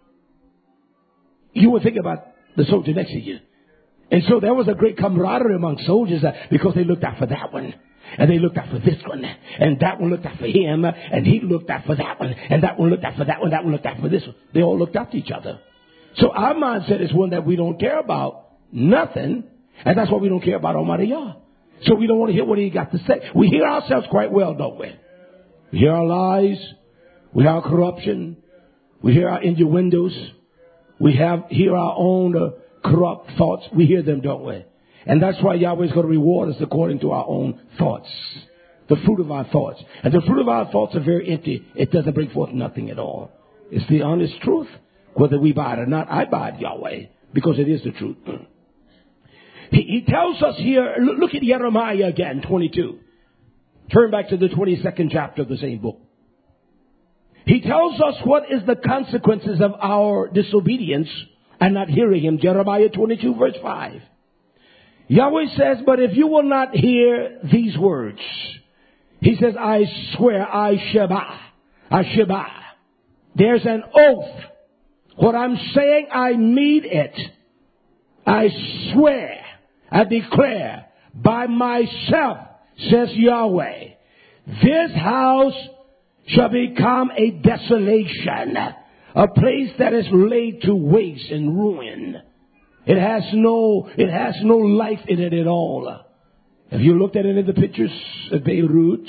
You would think about the soldier next to you. And so there was a great camaraderie among soldiers because they looked out for that one. And they looked out for this one. And that one looked out for him. And he looked out for that one. And that one looked out for that one. That one looked out for this one. They all looked out for each other. So our mindset is one that we don't care about nothing. And that's why we don't care about Almighty Yah. So we don't want to hear what he got to say. We hear ourselves quite well, don't we? We hear our lies. We hear our corruption. We hear our innuendos. We hear our own corrupt thoughts. We hear them, don't we? And that's why Yahweh's going to reward us according to our own thoughts. The fruit of our thoughts. And the fruit of our thoughts are very empty. It doesn't bring forth nothing at all. It's the honest truth. Whether we buy it or not, I buy it Yahweh. Because it is the truth. He tells us here, look at Jeremiah again, 22. Turn back to the 22nd chapter of the same book. He tells us what is the consequences of our disobedience and not hearing him. Jeremiah 22 verse 5. Yahweh says, but if you will not hear these words, he says, I swear, I sheba. There's an oath. What I'm saying, I mean it. I swear, I declare by myself, says Yahweh, this house shall become a desolation, a place that is laid to waste and ruin. It has no life in it at all. Have you looked at any of the pictures of Beirut,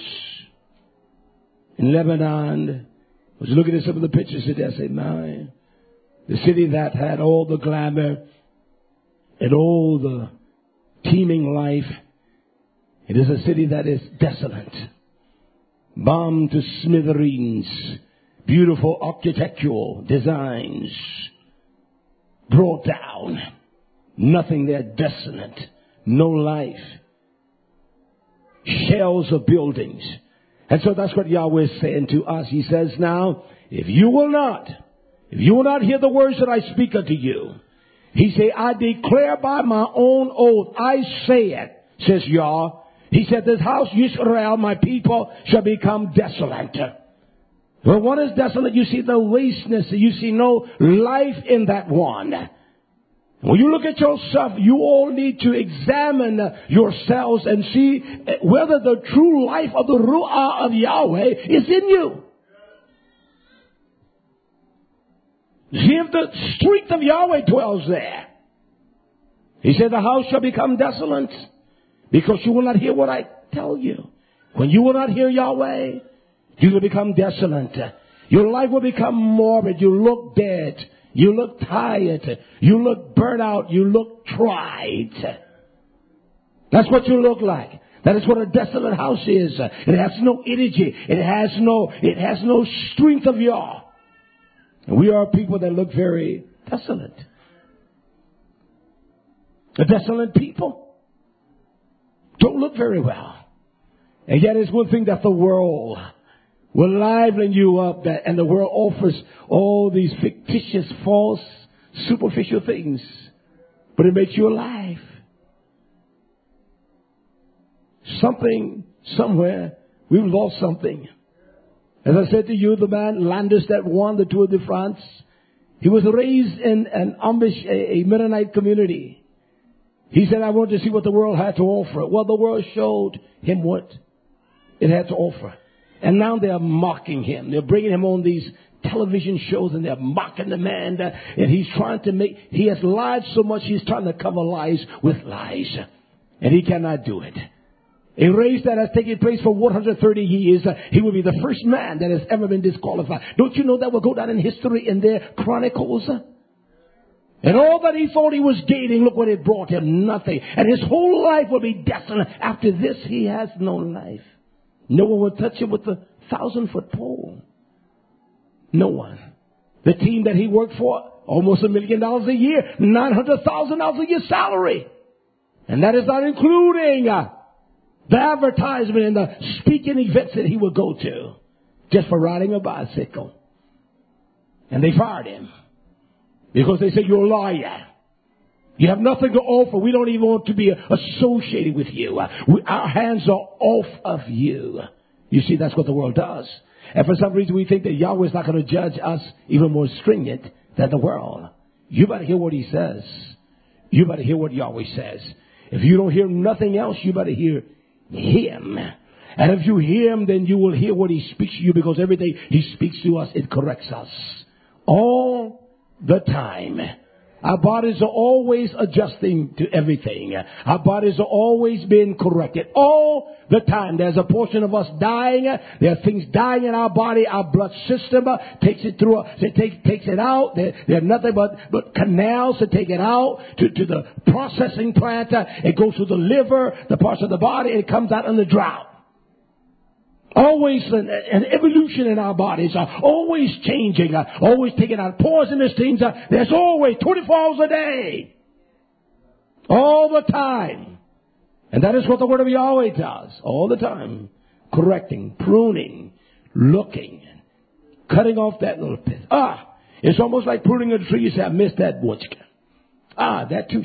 in Lebanon? I was looking at some of the pictures today. I said, man, the city that had all the glamour and all the teeming life, it is a city that is desolate, bombed to smithereens, beautiful architectural designs brought down. Nothing there, desolate, no life. Shells of buildings. And so that's what Yahweh is saying to us. He says now, if you will not hear the words that I speak unto you, he say, I declare by my own oath, I say it, says Yah. He said, this house, Yisrael, my people, shall become desolate. Well, what is desolate? You see the wasteness. You see no life in that one. When you look at yourself, you all need to examine yourselves and see whether the true life of the Ru'ah of Yahweh is in you. See if the strength of Yahweh dwells there. He said the house shall become desolate because you will not hear what I tell you. When you will not hear Yahweh, you will become desolate. Your life will become morbid. You look dead. You look tired. You look burnt out. You look tried. That's what you look like. That is what a desolate house is. It has no energy. It has no strength of Yah. And we are people that look very desolate. A desolate people don't look very well. And yet it's one thing that the world will liven you up, and the world offers all these fictitious, false, superficial things. But it makes you alive. Something, somewhere, we've lost something. As I said to you, the man Landis that won the Tour de France, he was raised in an Amish, a Mennonite community. He said, I wanted to see what the world had to offer. Well, the world showed him what it had to offer. And now they are mocking him. They're bringing him on these television shows and they're mocking the man. And he's trying to he has lied so much, he's trying to cover lies with lies. And he cannot do it. A race that has taken place for 130 years, he will be the first man that has ever been disqualified. Don't you know that will go down in history in their chronicles? And all that he thought he was gaining, look what it brought him, nothing. And his whole life will be desolate. After this, he has no life. No one will touch him with the 1,000-foot pole. No one. The team that he worked for, almost $1 million a year, $900,000 a year salary. And that is not including the advertisement and the speaking events that he would go to just for riding a bicycle. And they fired him because they said, you're a liar. You have nothing to offer. We don't even want to be associated with you. Our hands are off of you. You see, that's what the world does. And for some reason we think that Yahweh is not going to judge us even more stringent than the world. You better hear what he says. You better hear what Yahweh says. If you don't hear nothing else, you better hear him. And if you hear him, then you will hear what he speaks to you, because everything he speaks to us, it corrects us. All the time. Our bodies are always adjusting to everything. Our bodies are always being corrected. All the time. There's a portion of us dying. There are things dying in our body. Our blood system takes it through. Takes it out. There are nothing but canals to take it out to the processing plant. It goes to the liver, the parts of the body, and it comes out in the drought. Always an evolution in our bodies, always changing, always taking out poisonous things. There's always 24 hours a day. All the time. And that is what the word of Yahweh does. All the time. Correcting, pruning, looking, cutting off that little bit. It's almost like pruning a tree. You say, I missed that bush. That too.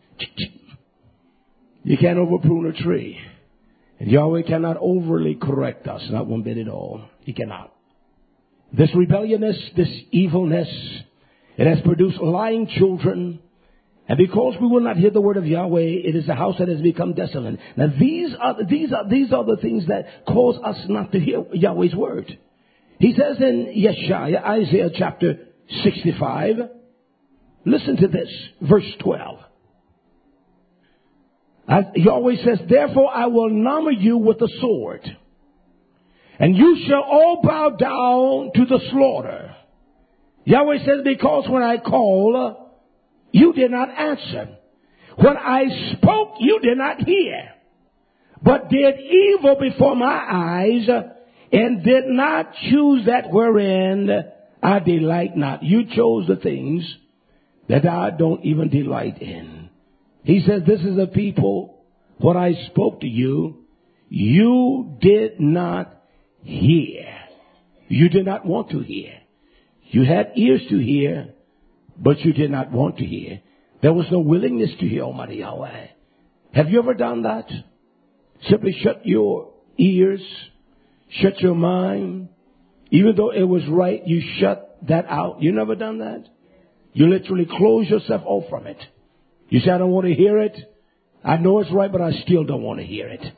You can't over prune a tree. And Yahweh cannot overly correct us, not one bit at all. He cannot. This rebelliousness, this evilness, it has produced lying children. And because we will not hear the word of Yahweh, it is a house that has become desolate. Now these are the things that cause us not to hear Yahweh's word. He says in Isaiah chapter 65, listen to this, verse 12. Yahweh says, therefore I will number you with the sword, and you shall all bow down to the slaughter. Yahweh says, because when I called, you did not answer. When I spoke, you did not hear, but did evil before my eyes, and did not choose that wherein I delight not. You chose the things that I don't even delight in. He says, this is a people, what I spoke to you, you did not hear. You did not want to hear. You had ears to hear, but you did not want to hear. There was no willingness to hear Almighty Yahweh. Have you ever done that? Simply shut your ears, shut your mind. Even though it was right, you shut that out. You never done that? You literally close yourself off from it. You say, I don't want to hear it. I know it's right, but I still don't want to hear it.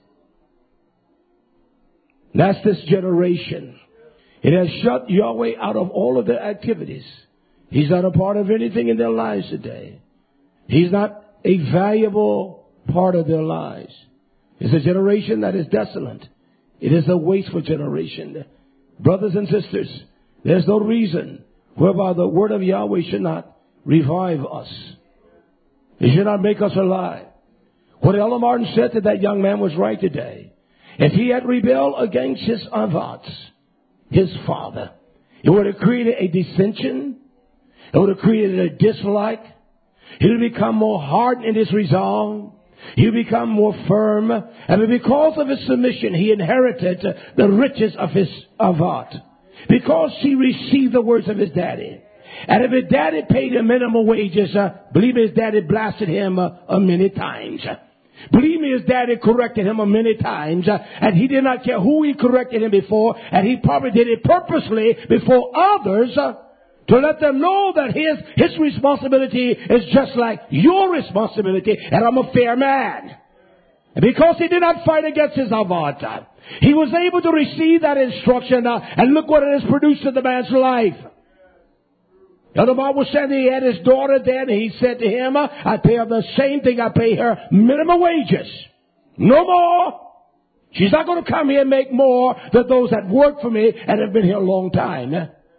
That's this generation. It has shut Yahweh out of all of their activities. He's not a part of anything in their lives today. He's not a valuable part of their lives. It's a generation that is desolate. It is a wasteful generation. Brothers and sisters, there's no reason whereby the word of Yahweh should not revive us. It should not make us alive. What Ella Martin said to that young man was right today. If he had rebelled against his avats, his father, it would have created a dissension. It would have created a dislike. He would have become more hardened in his resolve. He would become more firm. And because of his submission, he inherited the riches of his avat. Because he received the words of his daddy. And if his daddy paid him minimum wages, believe me, his daddy blasted him many times. Believe me, his daddy corrected him many times, and he did not care who he corrected him before, and he probably did it purposely before others to let them know that his responsibility is just like your responsibility, and I'm a fair man. And because he did not fight against his avat, he was able to receive that instruction, and look what it has produced in the man's life. The other Bible said he had his daughter there, and he said to him, I pay her the same thing I pay her, minimum wages. No more. She's not going to come here and make more than those that work for me and have been here a long time.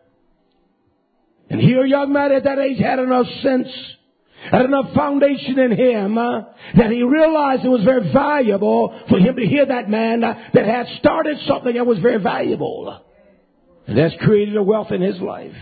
And here a young man at that age had enough sense, had enough foundation in him, that he realized it was very valuable for him to hear that man that had started something that was very valuable. And that's created a wealth in his life.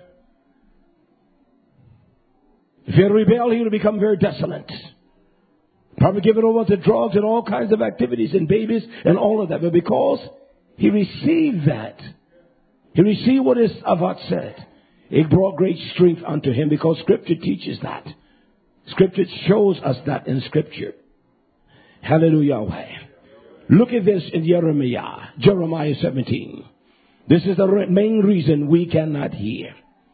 If he had rebelled, he would have become very desolate. Probably given over to drugs and all kinds of activities and babies and all of that. But because he received that, he received what his avat said, it brought great strength unto him, because Scripture teaches that. Scripture shows us that in Scripture. Hallelujah. Look at this in Jeremiah 17. This is the main reason we cannot hear.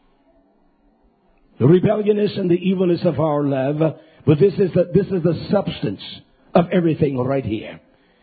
The rebelliousness and the evilness of our love, but this is the substance of everything right here.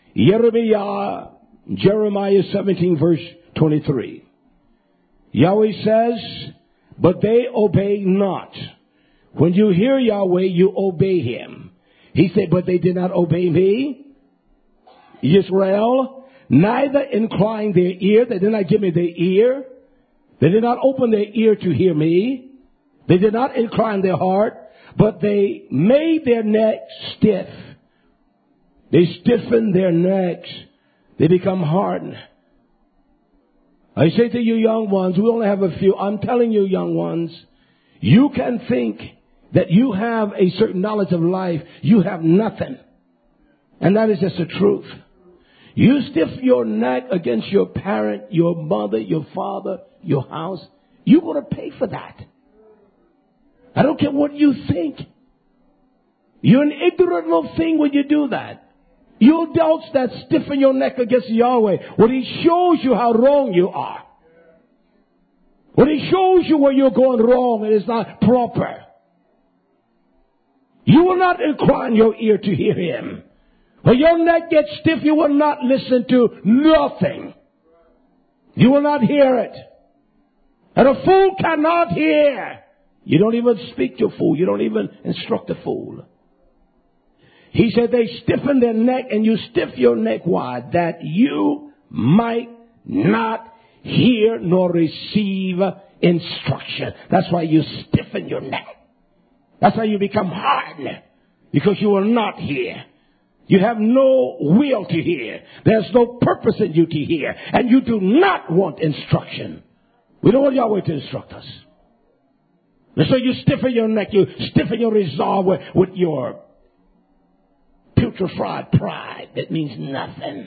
Jeremiah 17 verse 23. Yahweh says, but they obey not. When you hear Yahweh, you obey him. He said, but they did not obey me. Israel, neither incline their ear. They did not give me their ear. They did not open their ear to hear me. They did not incline their heart, but they made their necks stiff. They stiffened their necks. They become hardened. I say to you young ones, we only have a few. I'm telling you young ones, you can think that you have a certain knowledge of life. You have nothing. And that is just the truth. You stiff your neck against your parent, your mother, your father, your house. You're going to pay for that. I don't care what you think. You're an ignorant little thing when you do that. You adults that stiffen your neck against Yahweh, when he shows you how wrong you are, when he shows you where you're going wrong and it's not proper, you will not incline your ear to hear him. When your neck gets stiff, you will not listen to nothing. You will not hear it. And a fool cannot hear. You don't even speak to a fool. You don't even instruct a fool. He said they stiffen their neck, and you stiff your neck. Why? That you might not hear nor receive instruction. That's why you stiffen your neck. That's why you become hardened. Because you will not hear. You have no will to hear. There's no purpose in you to hear. And you do not want instruction. We don't want Yahweh to instruct us. And so you stiffen your neck, you stiffen your resolve with your putrefied pride that means nothing.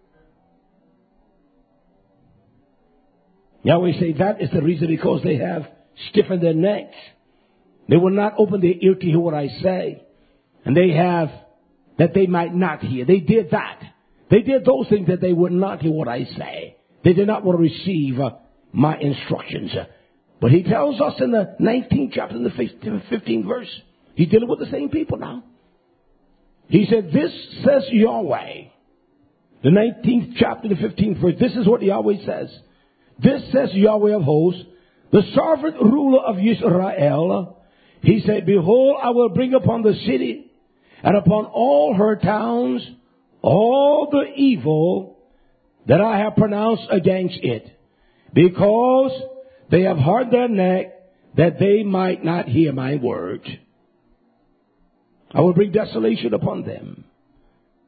Yahweh say that is the reason, because they have stiffened their necks. They will not open their ear to hear what I say. And they have that they might not hear. They did that. They did those things that they would not hear what I say. They did not want to receive my instructions. But he tells us in the 19th chapter, in the 15th verse, he's dealing with the same people now. He said, this says Yahweh. The 19th chapter, the 15th verse, this is what Yahweh says. This says Yahweh of hosts, the sovereign ruler of Israel. He said, behold, I will bring upon the city and upon all her towns all the evil that I have pronounced against it, because they have hardened their neck, that they might not hear my word. I will bring desolation upon them.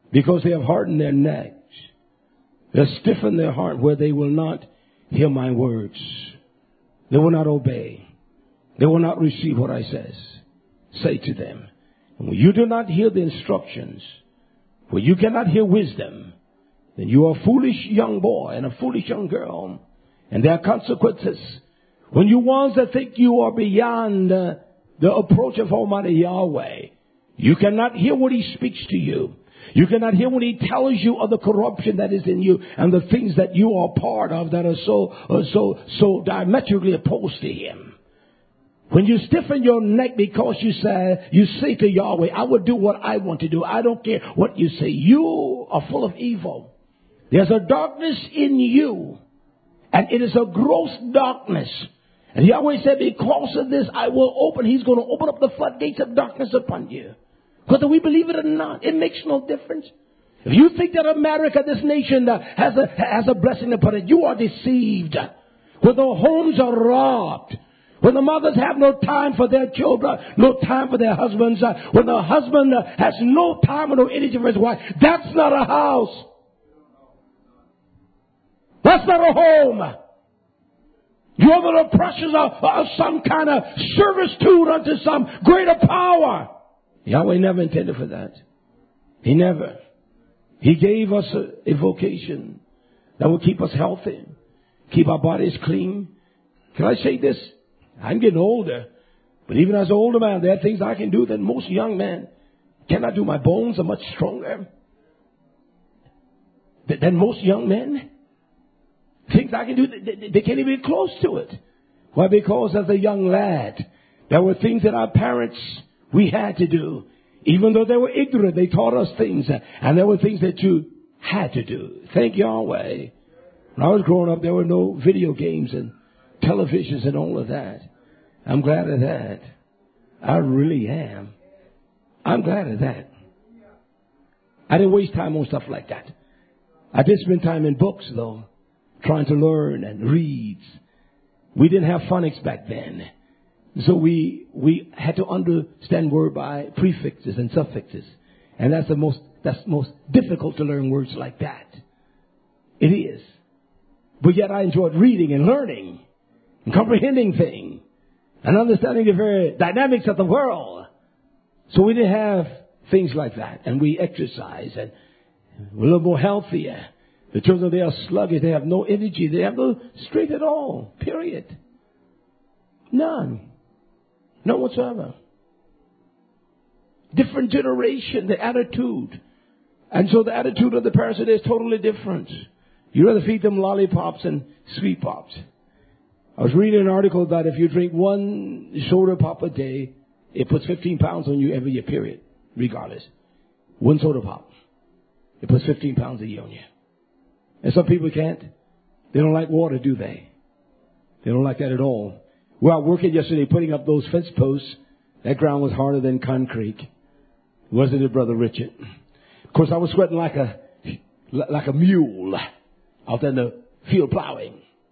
because they have hardened their necks. They have stiffened their heart where they will not hear my words. They will not obey. They will not receive what I say to them. And when you do not hear the instructions, when you cannot hear wisdom, then you are a foolish young boy and a foolish young girl. And there are consequences. When you ones that think you are beyond the approach of Almighty Yahweh, you cannot hear what He speaks to you. You cannot hear when He tells you of the corruption that is in you and the things that you are part of that are so diametrically opposed to Him. When you stiffen your neck because you say to Yahweh, I will do what I want to do. I don't care what you say. You are full of evil. There's a darkness in you, and it is a gross darkness. And Yahweh said, because of this, He's going to open up the floodgates of darkness upon you. Whether we believe it or not, it makes no difference. If you think that America, this nation, has a blessing upon it, you are deceived. When the homes are robbed, when the mothers have no time for their children, no time for their husbands, when the husband has no time or no energy for his wife, that's not a house. That's not a home. You are the oppressors of some kind of servitude unto some greater power. Yahweh never intended for that. He never. He gave us a vocation that will keep us healthy, keep our bodies clean. Can I say this? I'm getting older, but even as an older man, there are things I can do that most young men cannot do. My bones are much stronger than most young men. Things I can do, they can't even be close to it. Why? Because as a young lad, there were things that our parents, we had to do. Even though they were ignorant, they taught us things. And there were things that you had to do. Thank Yahweh. When I was growing up, there were no video games and televisions and all of that. I'm glad of that. I really am. I'm glad of that. I didn't waste time on stuff like that. I did spend time in books, though, trying to learn and read. We didn't have phonics back then. So we had to understand word by prefixes and suffixes. And that's most difficult to learn words like that. It is. But yet I enjoyed reading and learning and comprehending things and understanding the very dynamics of the world. So we didn't have things like that. And we exercise and we're a little more healthier. The children, they are sluggish. They have no energy. They have no strength at all. Period. None. None whatsoever. Different generation, the attitude. And so the attitude of the parents today is totally different. You'd rather feed them lollipops and sweet pops. I was reading an article that if you drink one soda pop a day, it puts 15 pounds on you every year, period. Regardless. One soda pop. It puts 15 pounds a year on you. And some people can't. They don't like water, do they? They don't like that at all. We're out working yesterday putting up those fence posts. That ground was harder than concrete. Wasn't it, Brother Richard? Of course, I was sweating like a mule out in the field plowing.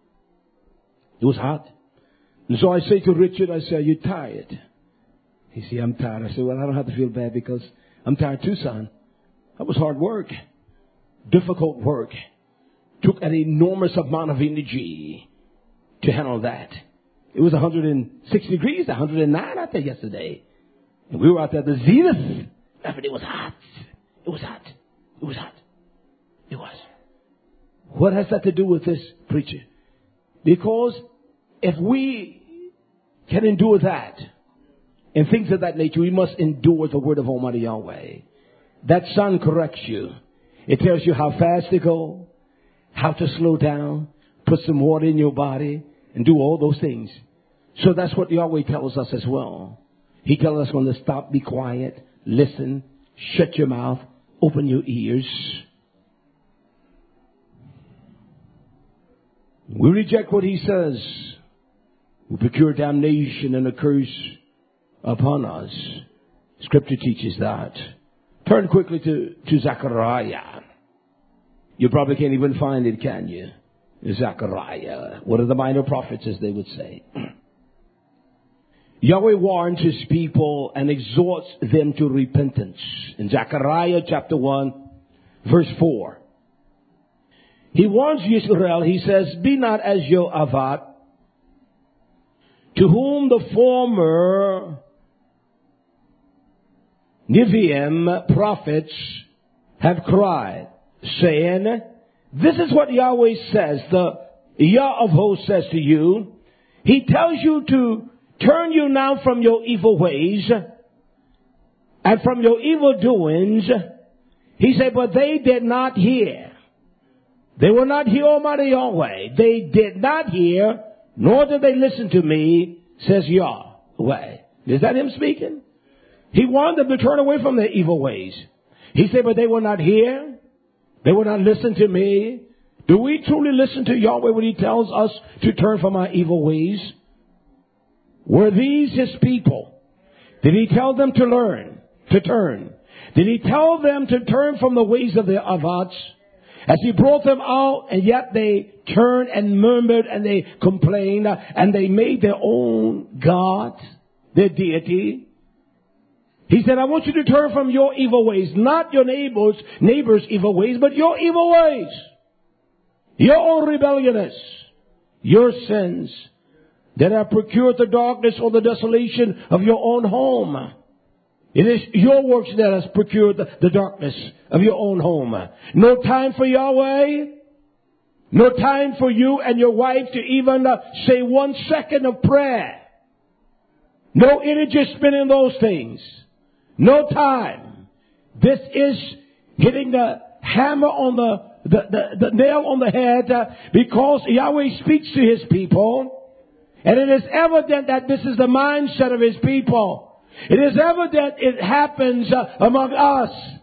It was hot. And so I say to Richard, I say, are you tired? He said, I'm tired. I said, well, I don't have to feel bad because I'm tired too, son. That was hard work. Difficult work. Took an enormous amount of energy to handle that. It was 106 degrees, 109 out there yesterday. And we were out there at the zenith. But it was hot. It was hot. It was hot. It was. What has that to do with this, preacher? Because if we can endure that and things of that nature, we must endure the word of Almighty Yahweh. That sun corrects you. It tells you how fast to go, how to slow down, put some water in your body, and do all those things. So that's what Yahweh tells us as well. He tells us when to stop, be quiet, listen, shut your mouth, open your ears. We reject what he says. We procure damnation and a curse upon us. Scripture teaches that. Turn quickly to Zechariah. You probably can't even find it, can you? Zechariah. One of the minor prophets, as they would say. Yahweh warns his people and exhorts them to repentance. In Zechariah chapter 1, verse 4. He warns Israel, he says, be not as Jehoshaphat, to whom the former Nevi'im prophets have cried, saying, this is what Yahweh says, the Yah of hosts says to you. He tells you to turn you now from your evil ways and from your evil doings. He said, but they did not hear. They will not hear Almighty Yahweh. They did not hear, nor did they listen to me, says Yahweh. Is that him speaking? He wanted them to turn away from their evil ways. He said, but they will not hear. They will not listen to me. Do we truly listen to Yahweh when he tells us to turn from our evil ways? Were these his people? Did he tell them to learn, to turn? Did he tell them to turn from the ways of their avats? As he brought them out, and yet they turned and murmured and they complained and they made their own God, their deity. He said, I want you to turn from your evil ways, not your neighbor's evil ways, but your evil ways. Your own rebelliousness, your sins that have procured the darkness or the desolation of your own home. It is your works that has procured the darkness of your own home. No time for Yahweh. No time for you and your wife to even say 1 second of prayer. No energy spent in those things. No time. This is hitting the hammer on the nail on the head because Yahweh speaks to his people. And it is evident that this is the mindset of his people. It is evident it happens among us.